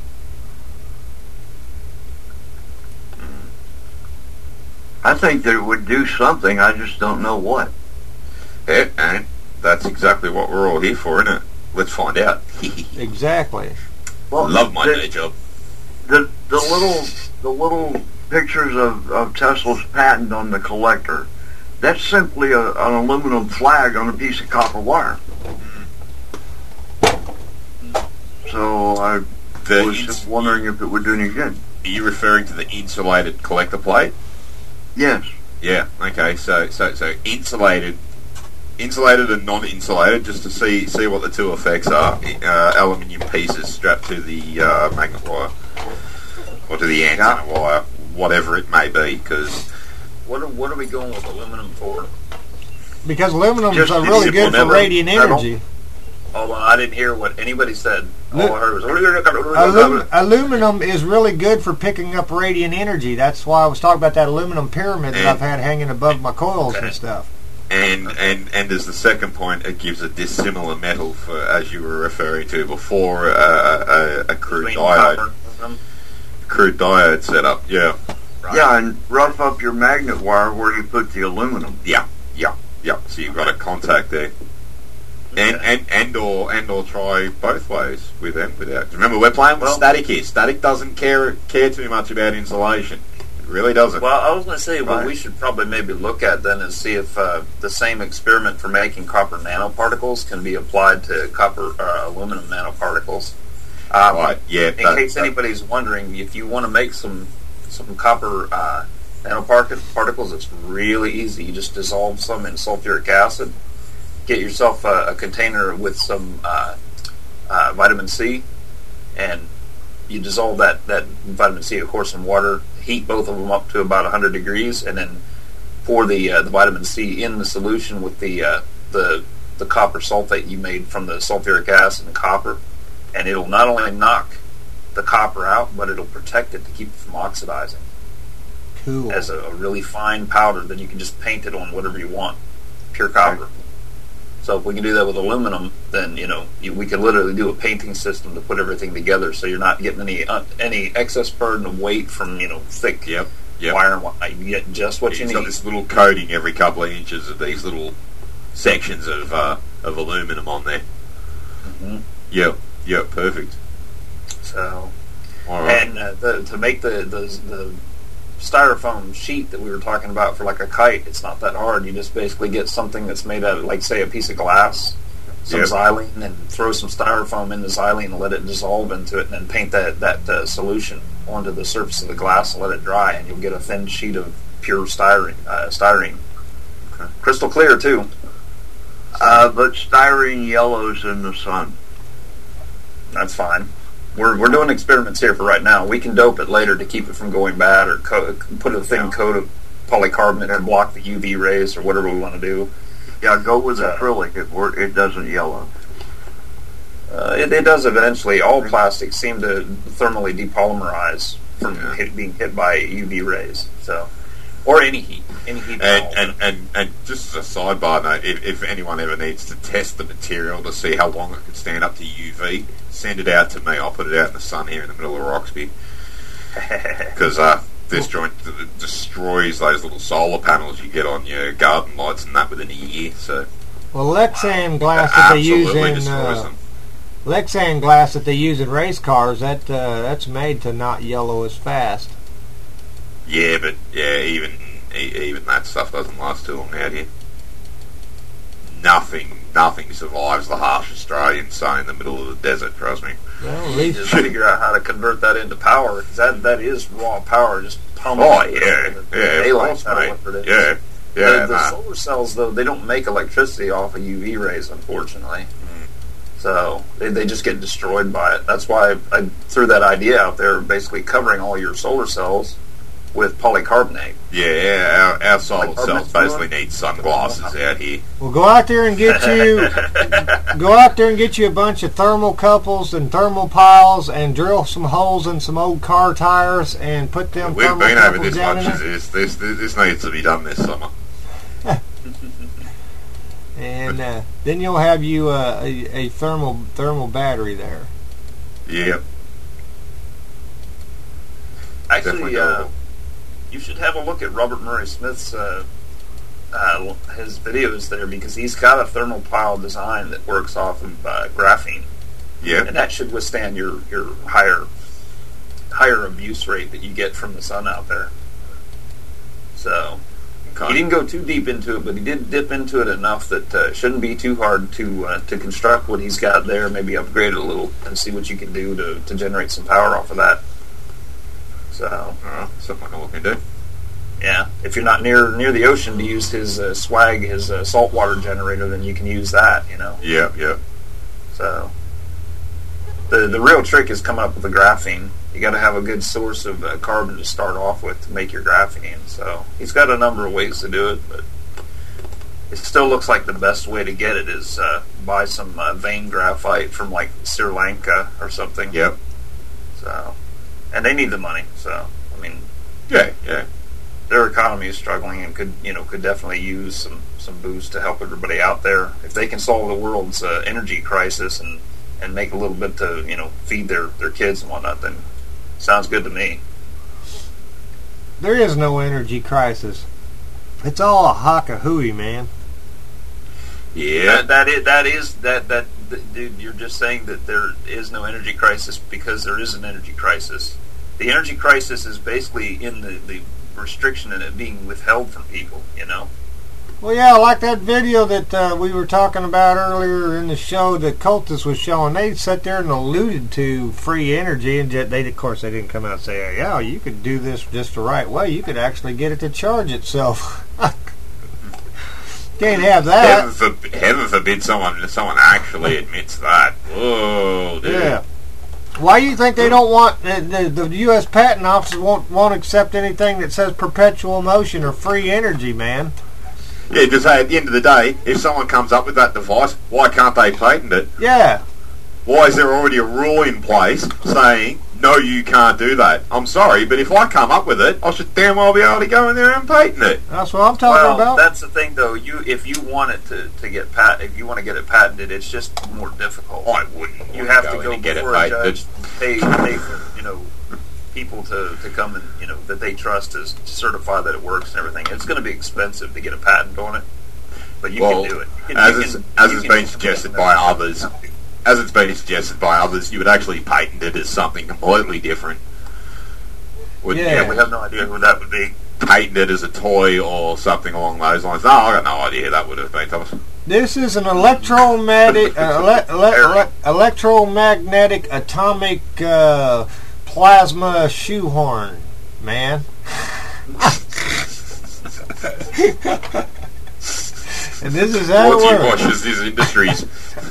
[SPEAKER 10] I think that it would do something. I just don't know what.
[SPEAKER 9] And that's exactly what we're all here for, isn't it? Let's find out.
[SPEAKER 8] Exactly.
[SPEAKER 9] Well, love my day job.
[SPEAKER 10] The little pictures of Tesla's patent on the collector. That's simply an aluminum flag on a piece of copper wire. So I was just wondering if it would do any good.
[SPEAKER 9] Are you referring to the insulated collector plate?
[SPEAKER 10] Yes.
[SPEAKER 9] Yeah. Okay. So insulated and non-insulated, just to see what the two effects are. Aluminium pieces strapped to the magnet wire or to the antenna wire, whatever it may be. Because
[SPEAKER 11] what are we going with aluminum for?
[SPEAKER 8] Because aluminum is really good for radiant energy.
[SPEAKER 11] Hold on, I didn't hear what anybody said. All I heard was
[SPEAKER 8] aluminum is really good for picking up radiant energy. That's why I was talking about that aluminum pyramid that I've had hanging above my coils and stuff.
[SPEAKER 9] And as the second point, it gives a dissimilar metal for, as you were referring to before, a crude diode setup. Yeah.
[SPEAKER 10] Right. Yeah, and rough up your magnet wire where you put the aluminum.
[SPEAKER 9] Yeah. So you've got a contact there. And or try both ways with them. Remember, we're playing with static here. Static doesn't care too much about insulation. It really doesn't.
[SPEAKER 11] Well, I was going to say, what we should probably maybe look at then is see if the same experiment for making copper nanoparticles can be applied to aluminum nanoparticles.
[SPEAKER 9] Right. Yeah.
[SPEAKER 11] In case anybody's wondering, if you want to make some copper nanoparticles, it's really easy. You just dissolve some in sulfuric acid, get yourself a container with some vitamin C, and you dissolve that vitamin C, of course, in water, heat both of them up to about 100 degrees, and then pour the vitamin C in the solution with the copper sulfate you made from the sulfuric acid and copper, and it'll not only knock the copper out, but it'll protect it to keep it from oxidizing.
[SPEAKER 8] Cool.
[SPEAKER 11] As a really fine powder, then you can just paint it on whatever you want, pure copper. So if we can do that with aluminum, then we could literally do a painting system to put everything together, so you're not getting any excess burden of weight from thick wire and whatnot. You get just what you need.
[SPEAKER 9] Got this little coating every couple of inches of these little sections of aluminum on there.
[SPEAKER 11] Mm-hmm.
[SPEAKER 9] Yep, perfect.
[SPEAKER 11] So,
[SPEAKER 9] all right.
[SPEAKER 11] And to make the styrofoam sheet that we were talking about for like a kite, it's not that hard. You just basically get something that's made out of, like, say, a piece of glass, some xylene, and throw some styrofoam in the xylene and let it dissolve into it, and then paint that solution onto the surface of the glass and let it dry, and you'll get a thin sheet of pure styrene. Okay. Crystal clear, too.
[SPEAKER 10] But styrene yellows in the sun.
[SPEAKER 11] That's fine. We're doing experiments here for right now. We can dope it later to keep it from going bad, or put a thin coat of polycarbonate to block the UV rays, or whatever we want to do.
[SPEAKER 10] Yeah, go with acrylic. It doesn't yellow.
[SPEAKER 11] It does eventually. All plastics seem to thermally depolymerize from being hit by UV rays. So, or any heat.
[SPEAKER 9] And just as a sidebar note, if anyone ever needs to test the material to see how long it can stand up to UV, send it out to me. I'll put it out in the sun here in the middle of Roxby, because this joint destroys those little solar panels you get on your garden lights and that within a year. So,
[SPEAKER 8] well, Lexan glass that they use in
[SPEAKER 9] destroys them.
[SPEAKER 8] Lexan glass that they use in race cars, that's made to not yellow as fast.
[SPEAKER 9] Yeah, but even that stuff doesn't last too long out here. Nothing survives the harsh Australian sun in the middle of the desert, trust me.
[SPEAKER 8] Well, at least
[SPEAKER 11] just figure out how to convert that into power, because that is raw power, just pumping.
[SPEAKER 9] Oh, daylight power.
[SPEAKER 11] The solar cells, though, they don't make electricity off of UV rays, unfortunately. So they just get destroyed by it. That's why I threw that idea out there, basically covering all your solar cells with polycarbonate.
[SPEAKER 9] Yeah, our solar cells basically need sunglasses out here.
[SPEAKER 8] Well, go out there and get you a bunch of thermocouples and thermal piles, and drill some holes in some old car tires and put them.
[SPEAKER 9] We've been over this much as this. This needs to be done this summer.
[SPEAKER 8] And then you'll have you a thermal battery there.
[SPEAKER 9] Yep.
[SPEAKER 11] Actually, you should have a look at Robert Murray Smith's his videos there, because he's got a thermal pile design that works off of graphene.
[SPEAKER 9] Yeah.
[SPEAKER 11] And that should withstand your higher abuse rate that you get from the sun out there. So he didn't go too deep into it, but he did dip into it enough that it shouldn't be too hard to construct what he's got there. Maybe upgrade it a little and see what you can do to generate some power off of that. So
[SPEAKER 9] something I can look into.
[SPEAKER 11] Yeah, if you're not near the ocean to use his swag, his saltwater generator, then you can use that.
[SPEAKER 9] Yeah.
[SPEAKER 11] So the real trick is coming up with the graphene. You got to have a good source of carbon to start off with to make your graphene. So he's got a number of ways to do it, but it still looks like the best way to get it is buy some vein graphite from like Sri Lanka or something.
[SPEAKER 9] Yep.
[SPEAKER 11] So, and they need the money. So I mean,
[SPEAKER 9] yeah.
[SPEAKER 11] Their economy is struggling and could definitely use some boost to help everybody out there. If they can solve the world's energy crisis and make a little bit to feed their kids and whatnot, then sounds good to me.
[SPEAKER 8] There is no energy crisis. It's all a hock-a-hooey, man.
[SPEAKER 9] Yeah,
[SPEAKER 11] that dude. You're just saying that there is no energy crisis because there is an energy crisis. The energy crisis is basically in the restriction and it being withheld from people.
[SPEAKER 8] Well, yeah, like that video that we were talking about earlier in the show that Cultus was showing. They sat there and alluded to free energy, and they, of course, they didn't come out and say, "Yeah, you could do this just the right way. You could actually get it to charge itself." Can't have that.
[SPEAKER 9] Heaven forbid someone actually admits that. Whoa, dude.
[SPEAKER 8] Yeah. Why do you think they don't want the U.S. Patent Office won't accept anything that says perpetual motion or free energy, man?
[SPEAKER 9] Yeah, because hey, at the end of the day, if someone comes up with that device, why can't they patent it?
[SPEAKER 8] Yeah.
[SPEAKER 9] Why is there already a rule in place saying, no, you can't do that? I'm sorry, but if I come up with it, I should damn well be able to go in there and patent it.
[SPEAKER 8] That's what I'm talking about.
[SPEAKER 11] That's the thing, though. If you want it to get if you want to get it patented, it's just more difficult.
[SPEAKER 9] I wouldn't.
[SPEAKER 11] You have to go
[SPEAKER 9] and get
[SPEAKER 11] before
[SPEAKER 9] it
[SPEAKER 11] a judge, pay for people to come and that they trust to certify that it works and everything. It's going to be expensive to get a patent on it, but you can do it.
[SPEAKER 9] As it's been suggested by others. As it's been suggested by others, you would actually patent it as something completely different.
[SPEAKER 8] Yeah,
[SPEAKER 11] we have no idea who that would be.
[SPEAKER 9] Patent it as a toy or something along those lines. No, I got no idea who that would have been, Thomas.
[SPEAKER 8] This is an electromagnetic atomic plasma shoehorn, man. And this is how it works.
[SPEAKER 9] Watches these industries.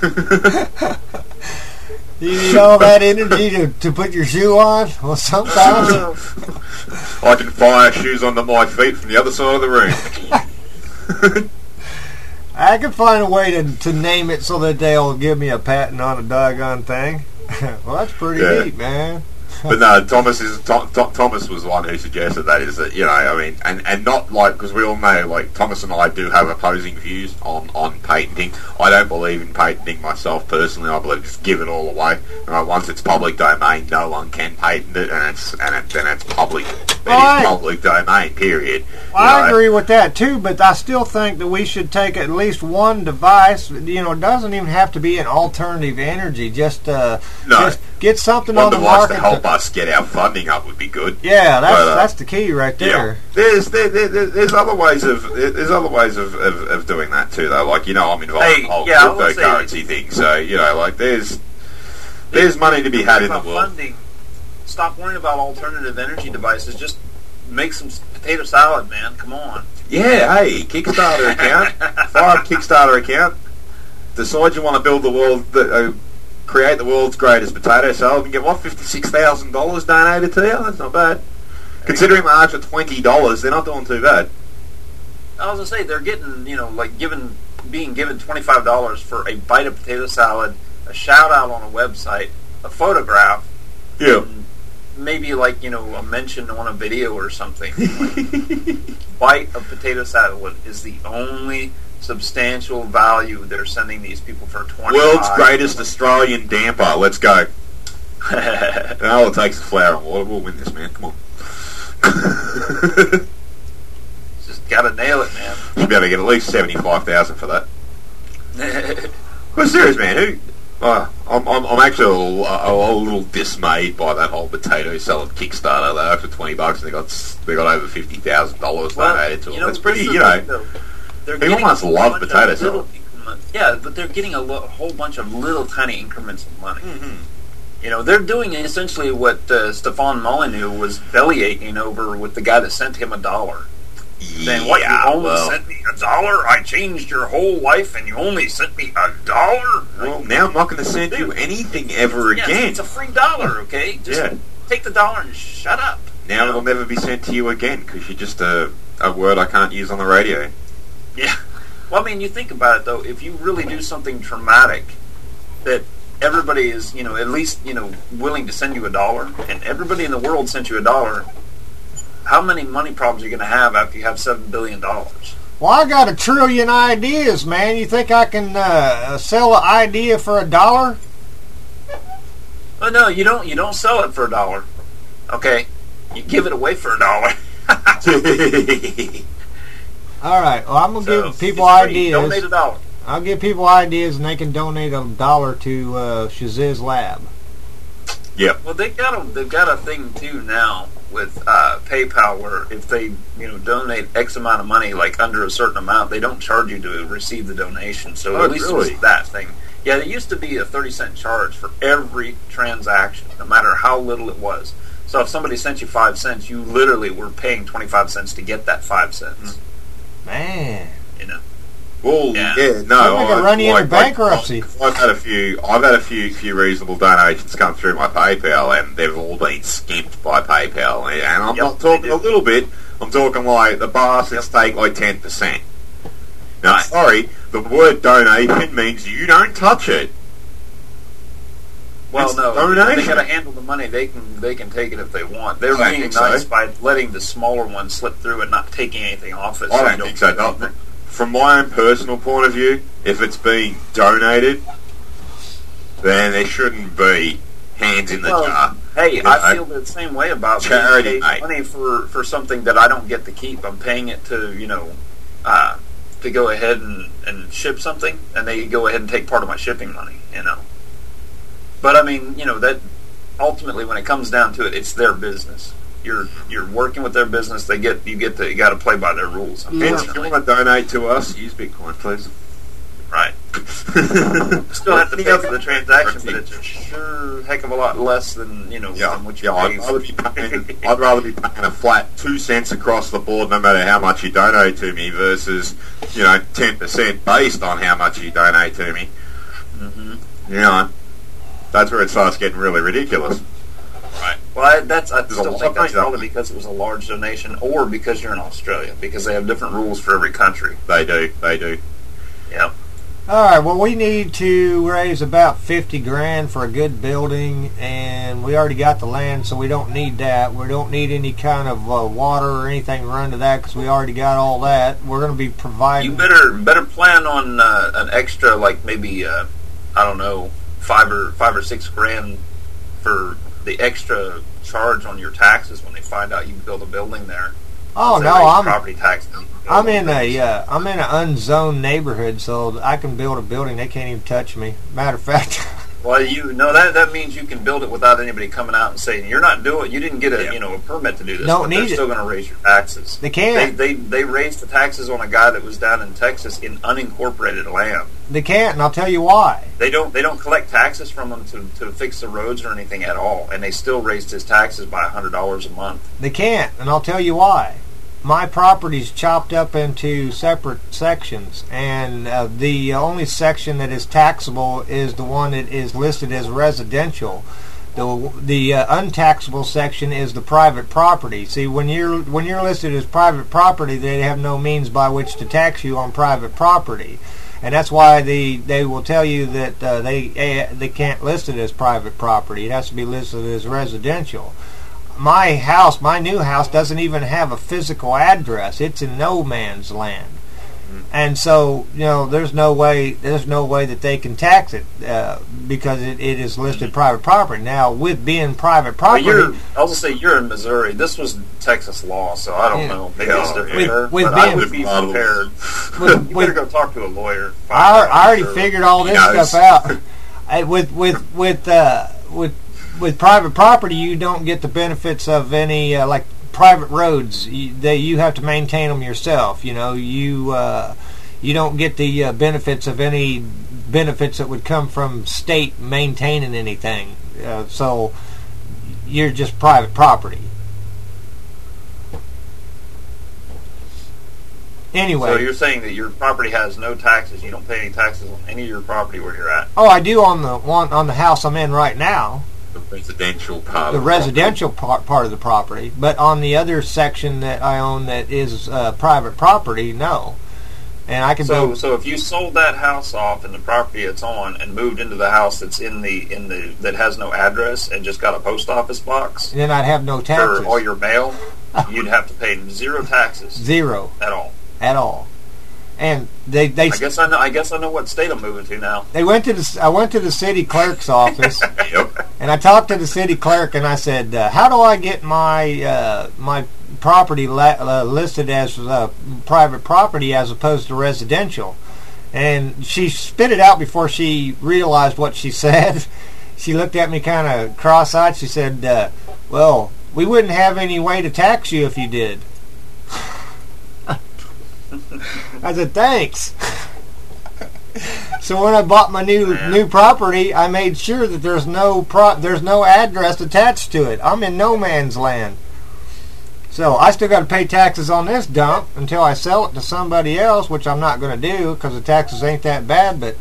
[SPEAKER 8] You need all that energy to put your shoe on? Well, sometimes.
[SPEAKER 9] I can fire shoes onto my feet from the other side of the room.
[SPEAKER 8] I can find a way to name it so that they'll give me a patent on a doggone thing. Well, that's pretty neat, man.
[SPEAKER 9] But no, Thomas was the one who suggested that. Is that and not like, because we all know, like, Thomas and I do have opposing views on patenting. I don't believe in patenting myself personally. I believe just give it all away. Once it's public domain, no one can patent it, and it's public. It is public domain. Period.
[SPEAKER 8] Well, I agree with that too, but I still think that we should take at least one device. It doesn't even have to be an alternative energy. Just get something on the market
[SPEAKER 9] to help us get our funding up would be good.
[SPEAKER 8] Yeah, that's the key right there.
[SPEAKER 9] Yeah. There's other ways of doing that too, though. Like, I'm involved in the whole cryptocurrency thing, so like there's money to be had in the world.
[SPEAKER 11] Funding, stop worrying about alternative energy devices. Just make some potato salad, man. Come on.
[SPEAKER 9] Yeah, hey, Kickstarter account. Fire up Kickstarter account. Decide you want to build the world. Create the world's greatest potato salad and get $56,000 donated to you. That's not bad. Considering they ask for $20, they're not doing too bad.
[SPEAKER 11] I was gonna say they're getting, being given $25 for a bite of potato salad, a shout out on a website, a photograph, maybe a mention on a video or something. Bite of potato salad is the only substantial value they're sending these people for $25.
[SPEAKER 9] World's greatest Australian damper. Let's go. All it takes is flour and water. We'll win this, man. Come on.
[SPEAKER 11] Just gotta nail it, man.
[SPEAKER 9] Should be able to get at least $75,000 for that. Well, serious, man. I'm actually a little dismayed by that whole potato salad Kickstarter. They for $20 and they got over $50,000 donated to them. That's pretty, They almost love potato salad.
[SPEAKER 11] Yeah, but they're getting a whole bunch of little tiny increments of money. Mm-hmm. They're doing essentially what Stefan Molyneux was bellyaching over with the guy that sent him $1. Saying, what, you only sent me $1? I changed your whole life and you only sent me $1?
[SPEAKER 9] Well, now I'm not going to send you anything ever again.
[SPEAKER 11] It's a free $1, okay? Just take the $1 and shut up.
[SPEAKER 9] Now it'll never be sent to you again because you're just a word I can't use on the radio.
[SPEAKER 11] Yeah. Well, you think about it, though. If you really do something traumatic that everybody is, at least, willing to send you $1, and everybody in the world sent you $1, how many money problems are you going to have after you have $7 billion?
[SPEAKER 8] Well, I got 1 trillion ideas, man. You think I can sell an idea for $1?
[SPEAKER 11] Well, no, you don't. You don't sell it for $1. Okay, you give it away for $1.
[SPEAKER 8] All right. Well, I'm gonna give people ideas.
[SPEAKER 11] Donate $1.
[SPEAKER 8] I'll give people ideas, and they can donate $1 to Shazizz Lab.
[SPEAKER 9] Yep.
[SPEAKER 11] Well, they've got a thing too now PayPal, where if they donate X amount of money, like under a certain amount, they don't charge you to receive the donation. So at least
[SPEAKER 9] really?
[SPEAKER 11] with that thing. Yeah, there used to be a 30-cent charge for every transaction, no matter how little it was. So if somebody sent you 5 cents, you literally were paying 25 cents to get that 5 cents.
[SPEAKER 8] Man.
[SPEAKER 9] Well,
[SPEAKER 11] Yeah.
[SPEAKER 9] no.
[SPEAKER 8] They could run you into bankruptcy.
[SPEAKER 9] I've had a few reasonable donations come through my PayPal, and they've all been skimped by PayPal. And I'm not talking a little bit. I'm talking like the bastards take like 10%. Now, sorry, the word donation means you don't touch it.
[SPEAKER 11] Well,
[SPEAKER 9] It's
[SPEAKER 11] no,
[SPEAKER 9] donation.
[SPEAKER 11] they got to handle the money. They can take it if they want. They're
[SPEAKER 9] I
[SPEAKER 11] being
[SPEAKER 9] think so.
[SPEAKER 11] nice by letting the smaller ones slip through and not taking anything off it.
[SPEAKER 9] I
[SPEAKER 11] you
[SPEAKER 9] don't think so. Not, from my own personal point of view, if it's being donated, then there shouldn't be hands in the jar.
[SPEAKER 11] Hey,
[SPEAKER 9] You
[SPEAKER 11] I
[SPEAKER 9] know?
[SPEAKER 11] feel the same way about
[SPEAKER 9] Charity,
[SPEAKER 11] being paid money for something that I don't get to keep. I'm paying it to to go ahead and ship something, and they go ahead and take part of my shipping money. But I mean, that ultimately, when it comes down to it, it's their business. You're working with their business. You got to play by their rules.
[SPEAKER 9] And if you want to donate to us, use Bitcoin, please.
[SPEAKER 11] Right. Still have to pay for the transaction, but it's a sure heck of a lot less than than what you pay.
[SPEAKER 9] I'd rather be paying a flat 2 cents across the board, no matter how much you donate to me, versus 10% based on how much you donate to me.
[SPEAKER 11] Mm-hmm.
[SPEAKER 9] That's where it starts getting really ridiculous.
[SPEAKER 11] Right. Well, I still think that's
[SPEAKER 9] things
[SPEAKER 11] probably because it was a large donation, or because you're in Australia, because they have different rules for every country.
[SPEAKER 9] They do.
[SPEAKER 11] Yeah.
[SPEAKER 8] All right, well, we need to raise about $50,000 for a good building, and we already got the land, so we don't need that. We don't need any kind of water or anything run to that, because we already got all that. We're going to be providing...
[SPEAKER 11] You better plan on an extra, like maybe I don't know, $5 or $6,000 for the extra charge on your taxes when they find out you build a building there.
[SPEAKER 8] Oh
[SPEAKER 11] They
[SPEAKER 8] no,
[SPEAKER 11] raise property tax.
[SPEAKER 8] I'm in an unzoned neighborhood, so I can build a building. They can't even touch me. Matter of fact.
[SPEAKER 11] Well, that means you can build it without anybody coming out and saying you didn't get a permit to do this.
[SPEAKER 8] Don't
[SPEAKER 11] but
[SPEAKER 8] need
[SPEAKER 11] they're
[SPEAKER 8] it.
[SPEAKER 11] still going to raise your taxes.
[SPEAKER 8] They can't.
[SPEAKER 11] They raised the taxes on a guy that was down in Texas in unincorporated land.
[SPEAKER 8] They can't, and I'll tell you why.
[SPEAKER 11] They don't collect taxes from him to fix the roads or anything at all, and they still raised his taxes by $100 a month.
[SPEAKER 8] They can't, and I'll tell you why. My property's chopped up into separate sections, and the only section that is taxable is the one that is listed as residential. The untaxable section is the private property. See, when you're listed as private property, they have no means by which to tax you on private property, and that's why they will tell you that they can't list it as private property. It has to be listed as residential. My new house doesn't even have a physical address. It's in no man's land. And so, there's no way that they can tax it because it is listed private property. Now, with being private property,
[SPEAKER 11] I'll just say you're in Missouri. This was Texas law, so I don't know. Maybe it's different there, but I would be prepared. You better go talk to a lawyer.
[SPEAKER 8] I already figured all this stuff out. With private property, you don't get the benefits of any like private roads. You have to maintain them yourself. You don't get the benefits of any benefits that would come from state maintaining anything. So you're just private property. Anyway.
[SPEAKER 11] So you're saying that your property has no taxes. You don't pay any taxes on any of your property where you're at.
[SPEAKER 8] Oh, I do on the house I'm in right now.
[SPEAKER 9] The residential part.
[SPEAKER 8] The residential part of the property, but on the other section that I own that is private property, no. And I can build.
[SPEAKER 11] So if you sold that house off and the property it's on, and moved into the house that's in the that has no address and just got a post office box,
[SPEAKER 8] then I'd have no taxes
[SPEAKER 11] for all your mail. You'd have to pay zero taxes.
[SPEAKER 8] Zero
[SPEAKER 11] at all.
[SPEAKER 8] At all. And they
[SPEAKER 11] I guess I know what state I'm moving to now.
[SPEAKER 8] I went to the city clerk's office.
[SPEAKER 9] Yep.
[SPEAKER 8] And I talked to the city clerk and I said, "How do I get my my property listed as private property as opposed to residential?" And she spit it out before she realized what she said. She looked at me kind of cross-eyed. She said, "Well, we wouldn't have any way to tax you if you did. I said, thanks. So when I bought my new property, I made sure that there's no address attached to it. I'm in no man's land. So I still got to pay taxes on this dump until I sell it to somebody else, which I'm not going to do because the taxes ain't that bad. But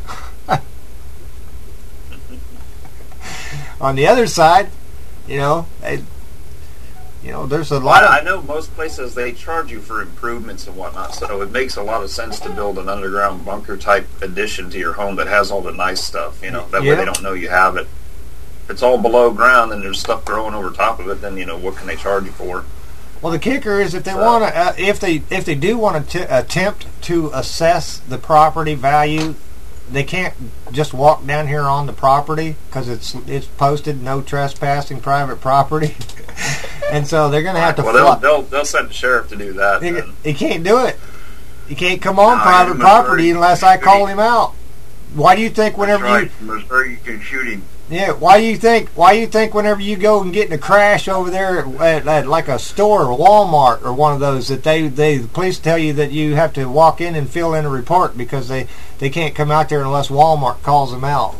[SPEAKER 8] on the other side, there's a lot of...
[SPEAKER 11] I know most places they charge you for improvements and whatnot, so it makes a lot of sense to build an underground bunker type addition to your home that has all the nice stuff. That way they don't know you have it. If it's all below ground and there's stuff growing over top of it, then what can they charge you for?
[SPEAKER 8] Well, the kicker is if they want to, if they do want to attempt to assess the property value, they can't just walk down here on the property because it's posted no trespassing private property, and so they're going to have to.
[SPEAKER 11] Well, they'll send the sheriff to do that.
[SPEAKER 8] He can't do it. He can't come on private property unless I call him out. Why do you think whenever
[SPEAKER 10] Missouri, you can shoot him?
[SPEAKER 8] Yeah, why do you think whenever you go and get in a crash over there at like a store or Walmart or one of those that the police tell you that you have to walk in and fill in a report because they can't come out there unless Walmart calls them out.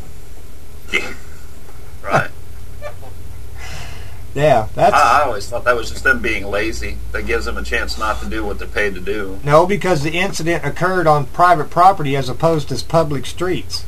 [SPEAKER 11] Right.
[SPEAKER 8] Yeah, that's...
[SPEAKER 11] I always thought that was just them being lazy. That gives them a chance not to do what they're paid to do.
[SPEAKER 8] No, because the incident occurred on private property as opposed to public streets.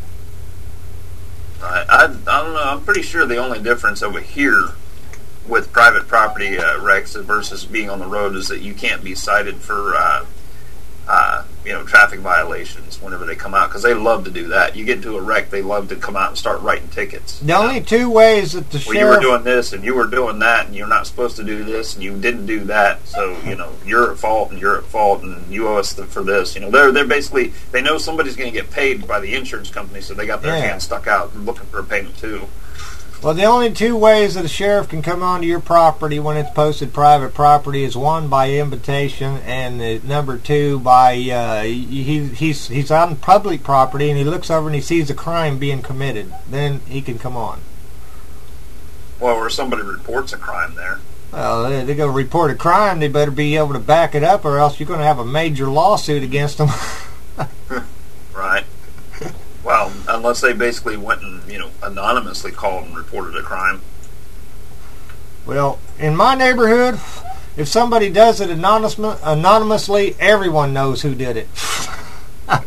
[SPEAKER 11] I don't know. I'm pretty sure the only difference over here with private property wrecks versus being on the road is that you can't be cited for traffic violations whenever they come out, because they love to do that. You get into a wreck, they love to come out and start writing tickets.
[SPEAKER 8] The only two ways that the sheriff...
[SPEAKER 11] you were doing this and you were doing that and you're not supposed to do this and you didn't do that, so you're at fault and you're at fault and you owe us for this. They're basically, they know somebody's going to get paid by the insurance company, so they got their hand stuck out and looking for a payment too.
[SPEAKER 8] Well, the only two ways that a sheriff can come onto your property when it's posted private property is one, by invitation, and number two, by he's on public property and he looks over and he sees a crime being committed. Then he can come on.
[SPEAKER 11] Well, or somebody reports a crime there.
[SPEAKER 8] Well, they're going to report a crime. They better be able to back it up, or else you're going to have a major lawsuit against them.
[SPEAKER 11] Right. Well, unless they basically went and, anonymously called and reported a crime.
[SPEAKER 8] Well, in my neighborhood, if somebody does it anonymously, everyone knows who did it.
[SPEAKER 11] I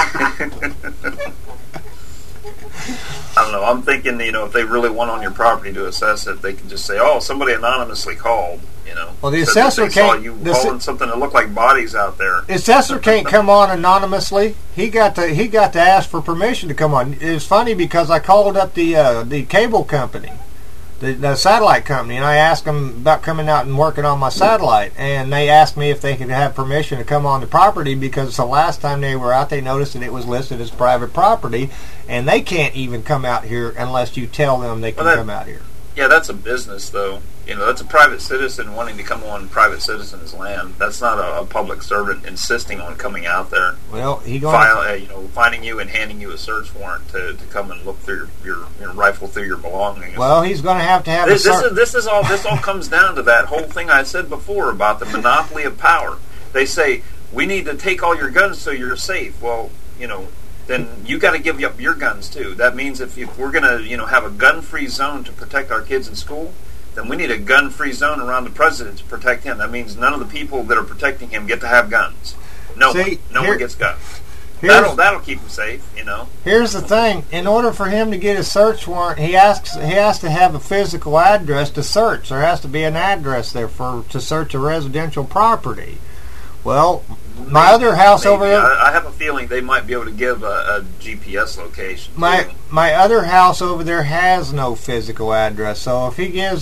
[SPEAKER 11] don't know. I'm thinking, if they really want on your property to assess it, they can just say, "Oh, somebody anonymously called."
[SPEAKER 8] Well, the assessor can't.
[SPEAKER 11] Calling something that looked like bodies out there.
[SPEAKER 8] The assessor can't come on anonymously. He got to ask for permission to come on. It's funny because I called up the cable company, the satellite company, and I asked them about coming out and working on my satellite, and they asked me if they could have permission to come on the property because the last time they were out, they noticed that it was listed as private property, and they can't even come out here unless you tell them they can come out here.
[SPEAKER 11] Yeah, that's a business, though. That's a private citizen wanting to come on private citizen's land. That's not a public servant insisting on coming out there.
[SPEAKER 8] Well,
[SPEAKER 11] finding you and handing you a search warrant to come and look through your rifle through your belongings.
[SPEAKER 8] Well, he's going to have
[SPEAKER 11] this all comes down to that whole thing I said before about the monopoly of power. They say we need to take all your guns so you're safe. Well, then you got to give up your guns too. That means if we're going to have a gun-free zone to protect our kids in school, then we need a gun-free zone around the president to protect him. That means none of the people that are protecting him get to have guns. No one gets guns. That'll keep him safe.
[SPEAKER 8] Here's the thing: in order for him to get a search warrant, he has to have a physical address to search. There has to be an address there to search a residential property. Well, my other house over there...
[SPEAKER 11] I have a feeling they might be able to give a GPS location.
[SPEAKER 8] My other house over there has no physical address. So if he gets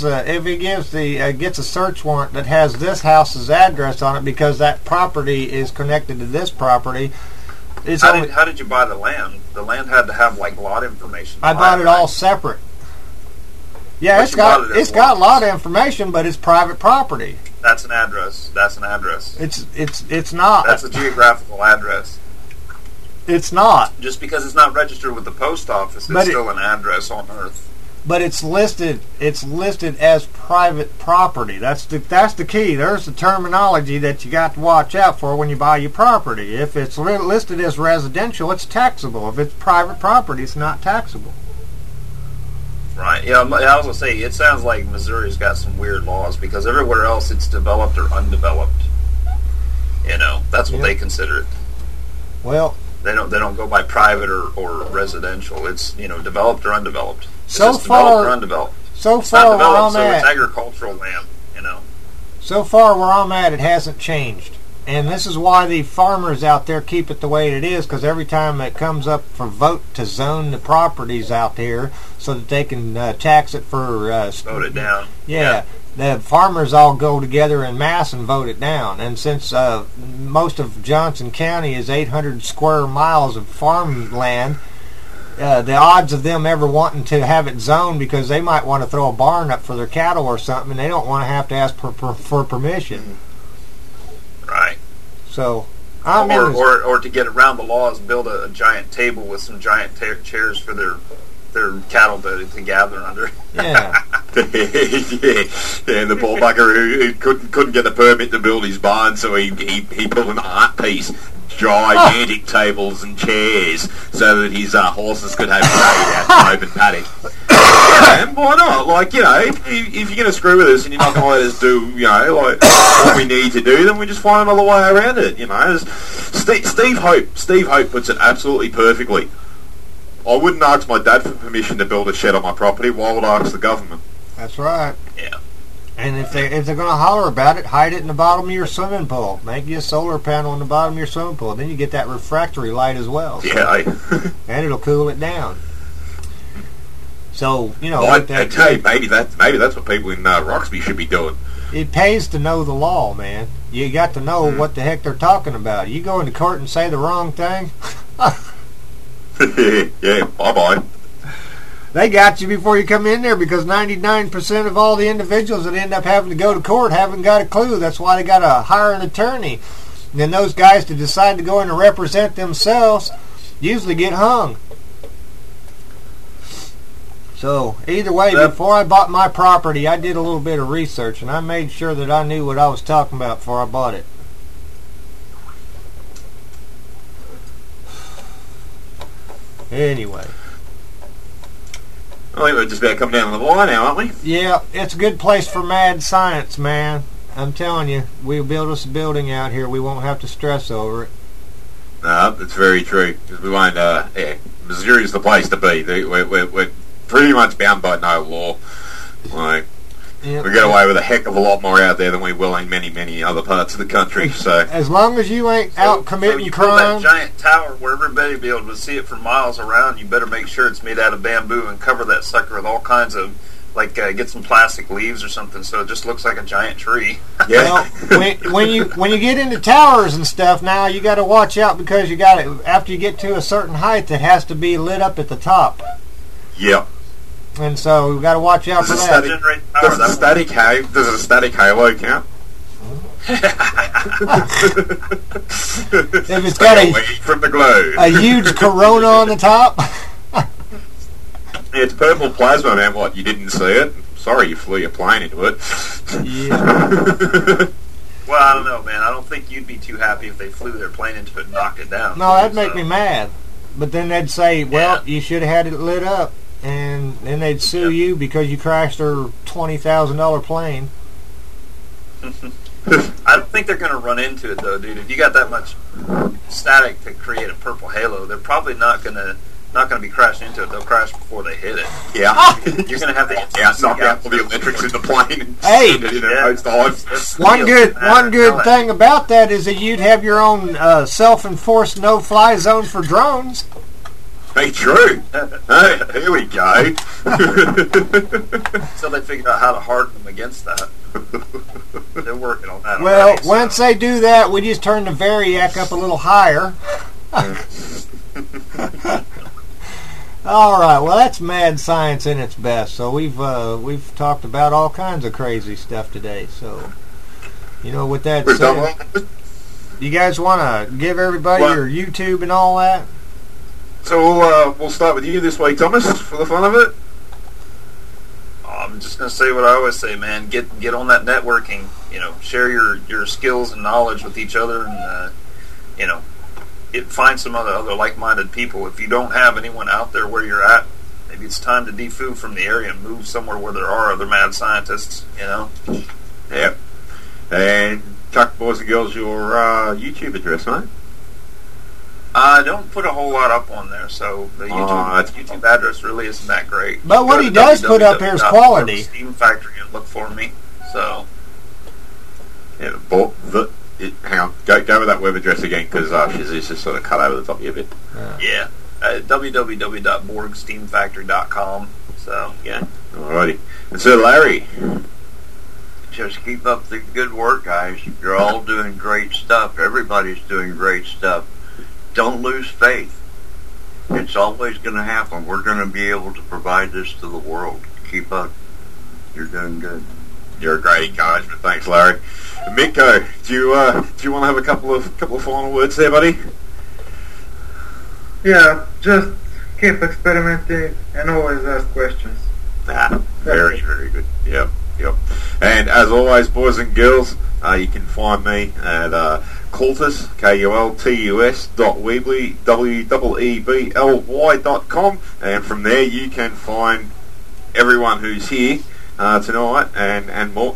[SPEAKER 8] a search warrant that has this house's address on it because that property is connected to this property,
[SPEAKER 11] how did you buy the land? The land had to have lot information.
[SPEAKER 8] I bought it all separate. Yeah, it's got a lot of information, but it's private property.
[SPEAKER 11] That's an address.
[SPEAKER 8] It's not.
[SPEAKER 11] That's a geographical address.
[SPEAKER 8] It's not.
[SPEAKER 11] Just because it's not registered with the post office, it's still an address on Earth.
[SPEAKER 8] but it's listed as private property. That's the key. There's the terminology that you got to watch out for when you buy your property. If it's listed as residential, it's taxable. If it's private property, it's not taxable.
[SPEAKER 11] Right. Yeah, I was going to say, it sounds like Missouri's got some weird laws because everywhere else it's developed or undeveloped. You know, that's what they consider it.
[SPEAKER 8] Well,
[SPEAKER 11] they don't go by private or residential. It's, you know, developed or undeveloped.
[SPEAKER 8] So
[SPEAKER 11] it's
[SPEAKER 8] far,
[SPEAKER 11] developed or undeveloped.
[SPEAKER 8] So
[SPEAKER 11] it's
[SPEAKER 8] far
[SPEAKER 11] not developed,
[SPEAKER 8] where I'm at,
[SPEAKER 11] it's agricultural land, you know.
[SPEAKER 8] So far where I'm at, it hasn't changed. And this is why the farmers out there keep it the way it is, because every time it comes up for vote to zone the properties out here so that they can tax it for...
[SPEAKER 11] vote it down.
[SPEAKER 8] Yeah. The farmers all go together en masse and vote it down. And since most of Johnson County is 800 square miles of farmland, the odds of them ever wanting to have it zoned, because they might want to throw a barn up for their cattle or something, and they don't want to have to ask for permission.
[SPEAKER 11] Right.
[SPEAKER 8] So,
[SPEAKER 11] or to get around the laws, build a giant table with some giant chairs for their cattle to gather under.
[SPEAKER 8] Yeah.
[SPEAKER 9] Yeah, the bullbugger who couldn't get the permit to build his barn, so he built an art piece, gigantic tables and chairs, so that his horses could have shade out in the open paddock. And why not? Like, you know, if you're going to screw with us and you're not going to let us do, you know, like what we need to do, then we just find another way around it. You know, Steve Hope puts it absolutely perfectly. I wouldn't ask my dad for permission to build a shed on my property. Why would I ask the government?
[SPEAKER 8] That's right.
[SPEAKER 11] Yeah.
[SPEAKER 8] And if they're going to holler about it, hide it in the bottom of your swimming pool. Make you a solar panel in the bottom of your swimming pool. Then you get that refractory light as well. So,
[SPEAKER 9] yeah.
[SPEAKER 8] And it'll cool it down. So, you know...
[SPEAKER 9] Well, I'd tell you, maybe that's what people in Roxby should be doing.
[SPEAKER 8] It pays to know the law, man. You got to know what the heck they're talking about. You go into court and say the wrong thing...
[SPEAKER 9] Yeah, bye-bye.
[SPEAKER 8] They got you before you come in there, because 99% of all the individuals that end up having to go to court haven't got a clue. That's why they got to hire an attorney. And then those guys that decide to go in and represent themselves usually get hung. So, either way, before I bought my property, I did a little bit of research, and I made sure that I knew what I was talking about before I bought it. Anyway.
[SPEAKER 9] I think we're just about come down to the line now, aren't we?
[SPEAKER 8] Yeah, it's a good place for mad science, man. I'm telling you, we'll build us a building out here. We won't have to stress over it.
[SPEAKER 9] No, that's very true. Because we won't, Missouri's the place to be. We're pretty much bound by no law. Like, we get away with a heck of a lot more out there than we will in many, many other parts of the country. So,
[SPEAKER 8] as long as you ain't out committing
[SPEAKER 11] you
[SPEAKER 8] crime.
[SPEAKER 11] Build that giant tower where everybody will be able to see it for miles around. You better make sure it's made out of bamboo and cover that sucker with all kinds of, like, get some plastic leaves or something, so it just looks like a giant tree.
[SPEAKER 9] Yeah.
[SPEAKER 8] Well, when you get into towers and stuff, now you got to watch out, because you got to, after you get to a certain height, it has to be lit up at the top.
[SPEAKER 9] Yep.
[SPEAKER 8] And so we've got to watch out for that.
[SPEAKER 9] Does a static halo count?
[SPEAKER 8] If it's got
[SPEAKER 9] from the globe.
[SPEAKER 8] a huge corona on the top.
[SPEAKER 9] It's purple plasma, man. What, you didn't see it? Sorry, you flew your plane into it.
[SPEAKER 8] Yeah.
[SPEAKER 11] Well, I don't know, man. I don't think you'd be too happy if they flew their plane into it and knocked it down.
[SPEAKER 8] No, that'd make me mad. But then they'd say, well, you should have had it lit up. And then they'd sue you because you crashed their $20,000 plane.
[SPEAKER 11] I don't think they're going to run into it, though, dude. If you got that much static to create a purple halo, they're probably not going to be crashing into it. They'll crash before they hit it.
[SPEAKER 9] Yeah.
[SPEAKER 11] You're going to have to
[SPEAKER 9] knock out all the electrics in the plane.
[SPEAKER 8] Hey, one good thing about that is that you'd have your own self-enforced no-fly zone for drones.
[SPEAKER 9] Hey, true. Hey, here we go.
[SPEAKER 11] So they figured out how to harden them against that. They're working on that.
[SPEAKER 8] Well,
[SPEAKER 11] already,
[SPEAKER 8] once they do that, we just turn the Variac up a little higher. All right. Well, that's mad science in its best. So we've talked about all kinds of crazy stuff today. So, you know, with that said, you guys want to give everybody your YouTube and all that?
[SPEAKER 9] So we'll start with you this week, Thomas, for the fun of it.
[SPEAKER 11] I'm just going to say what I always say, man. Get on that networking. Share your skills and knowledge with each other, and find some other like-minded people. If you don't have anyone out there where you're at, maybe it's time to defoo from the area and move somewhere where there are other mad scientists.
[SPEAKER 9] Yep. And Chuck, boys and girls, your YouTube address, mate?
[SPEAKER 11] I don't put a whole lot up on there, so the YouTube address really isn't that great.
[SPEAKER 8] But what he does put up here is quality.
[SPEAKER 11] Steam Factory and look for me. So,
[SPEAKER 9] yeah, hang on, go with that web address again, because she's just sort of cut over the top of you a bit.
[SPEAKER 11] Yeah, www.borgsteamfactory.com. So, yeah.
[SPEAKER 9] Alrighty. And so, Larry.
[SPEAKER 10] Just keep up the good work, guys. You're all doing great stuff. Everybody's doing great stuff. Don't lose faith. It's always going to happen. We're going to be able to provide this to the world. Keep up. You're doing good.
[SPEAKER 9] You're a great encouragement. Thanks, Larry. Minko, do you want to have a couple of final words there, buddy?
[SPEAKER 12] Yeah, just keep experimenting and always ask questions.
[SPEAKER 9] Very, very good. Yep. And as always, boys and girls, you can find me at Kultus, KULTUS.weebly.com, and from there you can find everyone who's here tonight and more.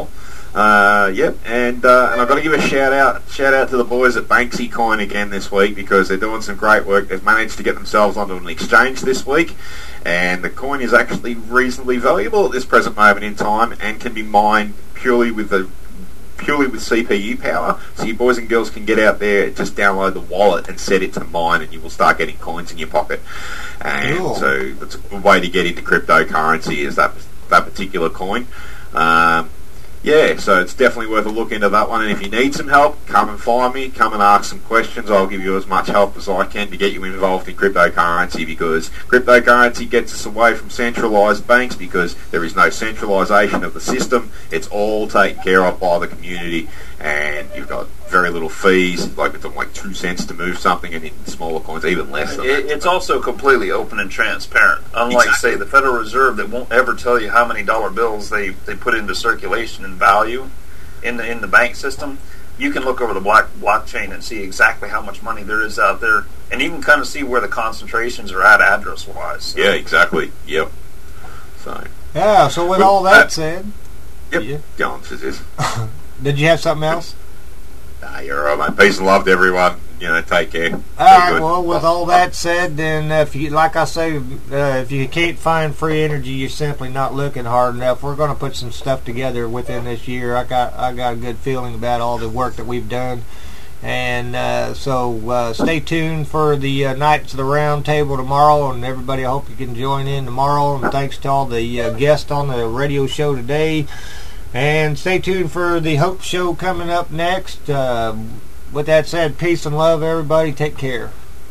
[SPEAKER 9] And I've got to give a shout out to the boys at Banksy Coin again this week, because they're doing some great work. They've managed to get themselves onto an exchange this week, and the coin is actually reasonably valuable at this present moment in time and can be mined purely with CPU power. So you boys and girls can get out there, just download the wallet and set it to mine, and you will start getting coins in your pocket. And so that's a good way to get into cryptocurrency, is that particular coin. So it's definitely worth a look into that one. And if you need some help, come and find me, come and ask some questions. I'll give you as much help as I can to get you involved in cryptocurrency, because cryptocurrency gets us away from centralised banks, because there is no centralisation of the system. It's all taken care of by the community, and you've got very little fees, like it's like 2 cents to move something, and in smaller coins even less than that.
[SPEAKER 11] It's also completely open and transparent, unlike say the Federal Reserve, that won't ever tell you how many dollar bills they put into circulation and value in the bank system. You can look over the blockchain and see exactly how much money there is out there, and even kind of see where the concentrations are at address wise. So.
[SPEAKER 9] Yeah, exactly. Yep. So
[SPEAKER 8] with all that said,
[SPEAKER 9] go on, Sis.
[SPEAKER 8] Did you have something else?
[SPEAKER 9] Nah, you're all right, mate. Peace and love to everyone. Take care.
[SPEAKER 8] All right, well, with all that said, then if you can't find free energy, you're simply not looking hard enough. We're going to put some stuff together within this year. I got a good feeling about all the work that we've done. And so stay tuned for the Knights of the Round Table tomorrow, and everybody, I hope you can join in tomorrow. And thanks to all the guests on the radio show today. And stay tuned for the Hope Show coming up next. With that said, peace and love, everybody. Take care.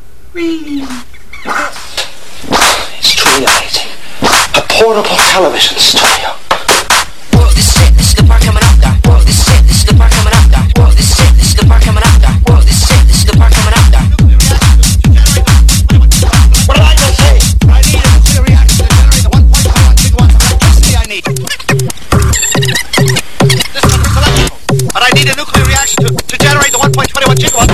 [SPEAKER 14] Streamlight, a portable television studio.
[SPEAKER 15] Whoa, this is the part coming up, guy. Whoa, this is the part coming up, guy. Whoa, this is the part coming up, guy. Whoa, this is the part coming up, guy.
[SPEAKER 14] What did I just say? I need a nuclear reaction to generate the 1.1 gigawatts of electricity I need. But I need a nuclear reaction to generate the 1.21 gigawatts.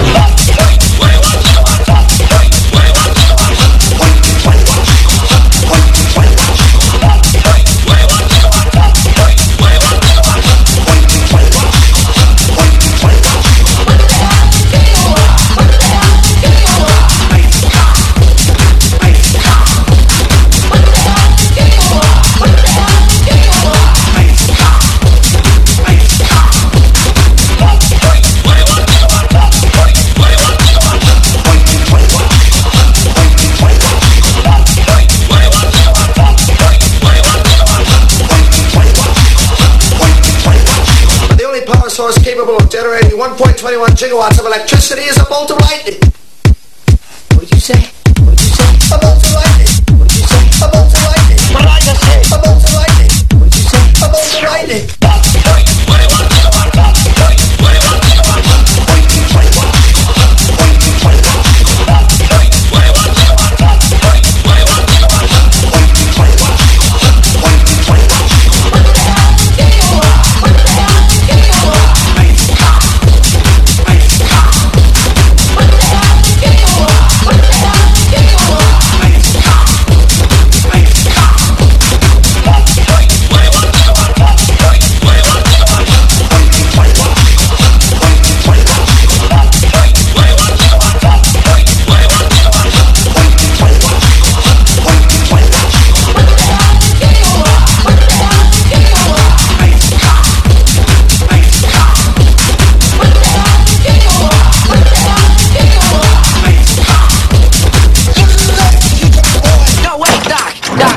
[SPEAKER 14] Source capable of generating 1.21 gigawatts of electricity is a bolt of lightning.
[SPEAKER 15] What did you say?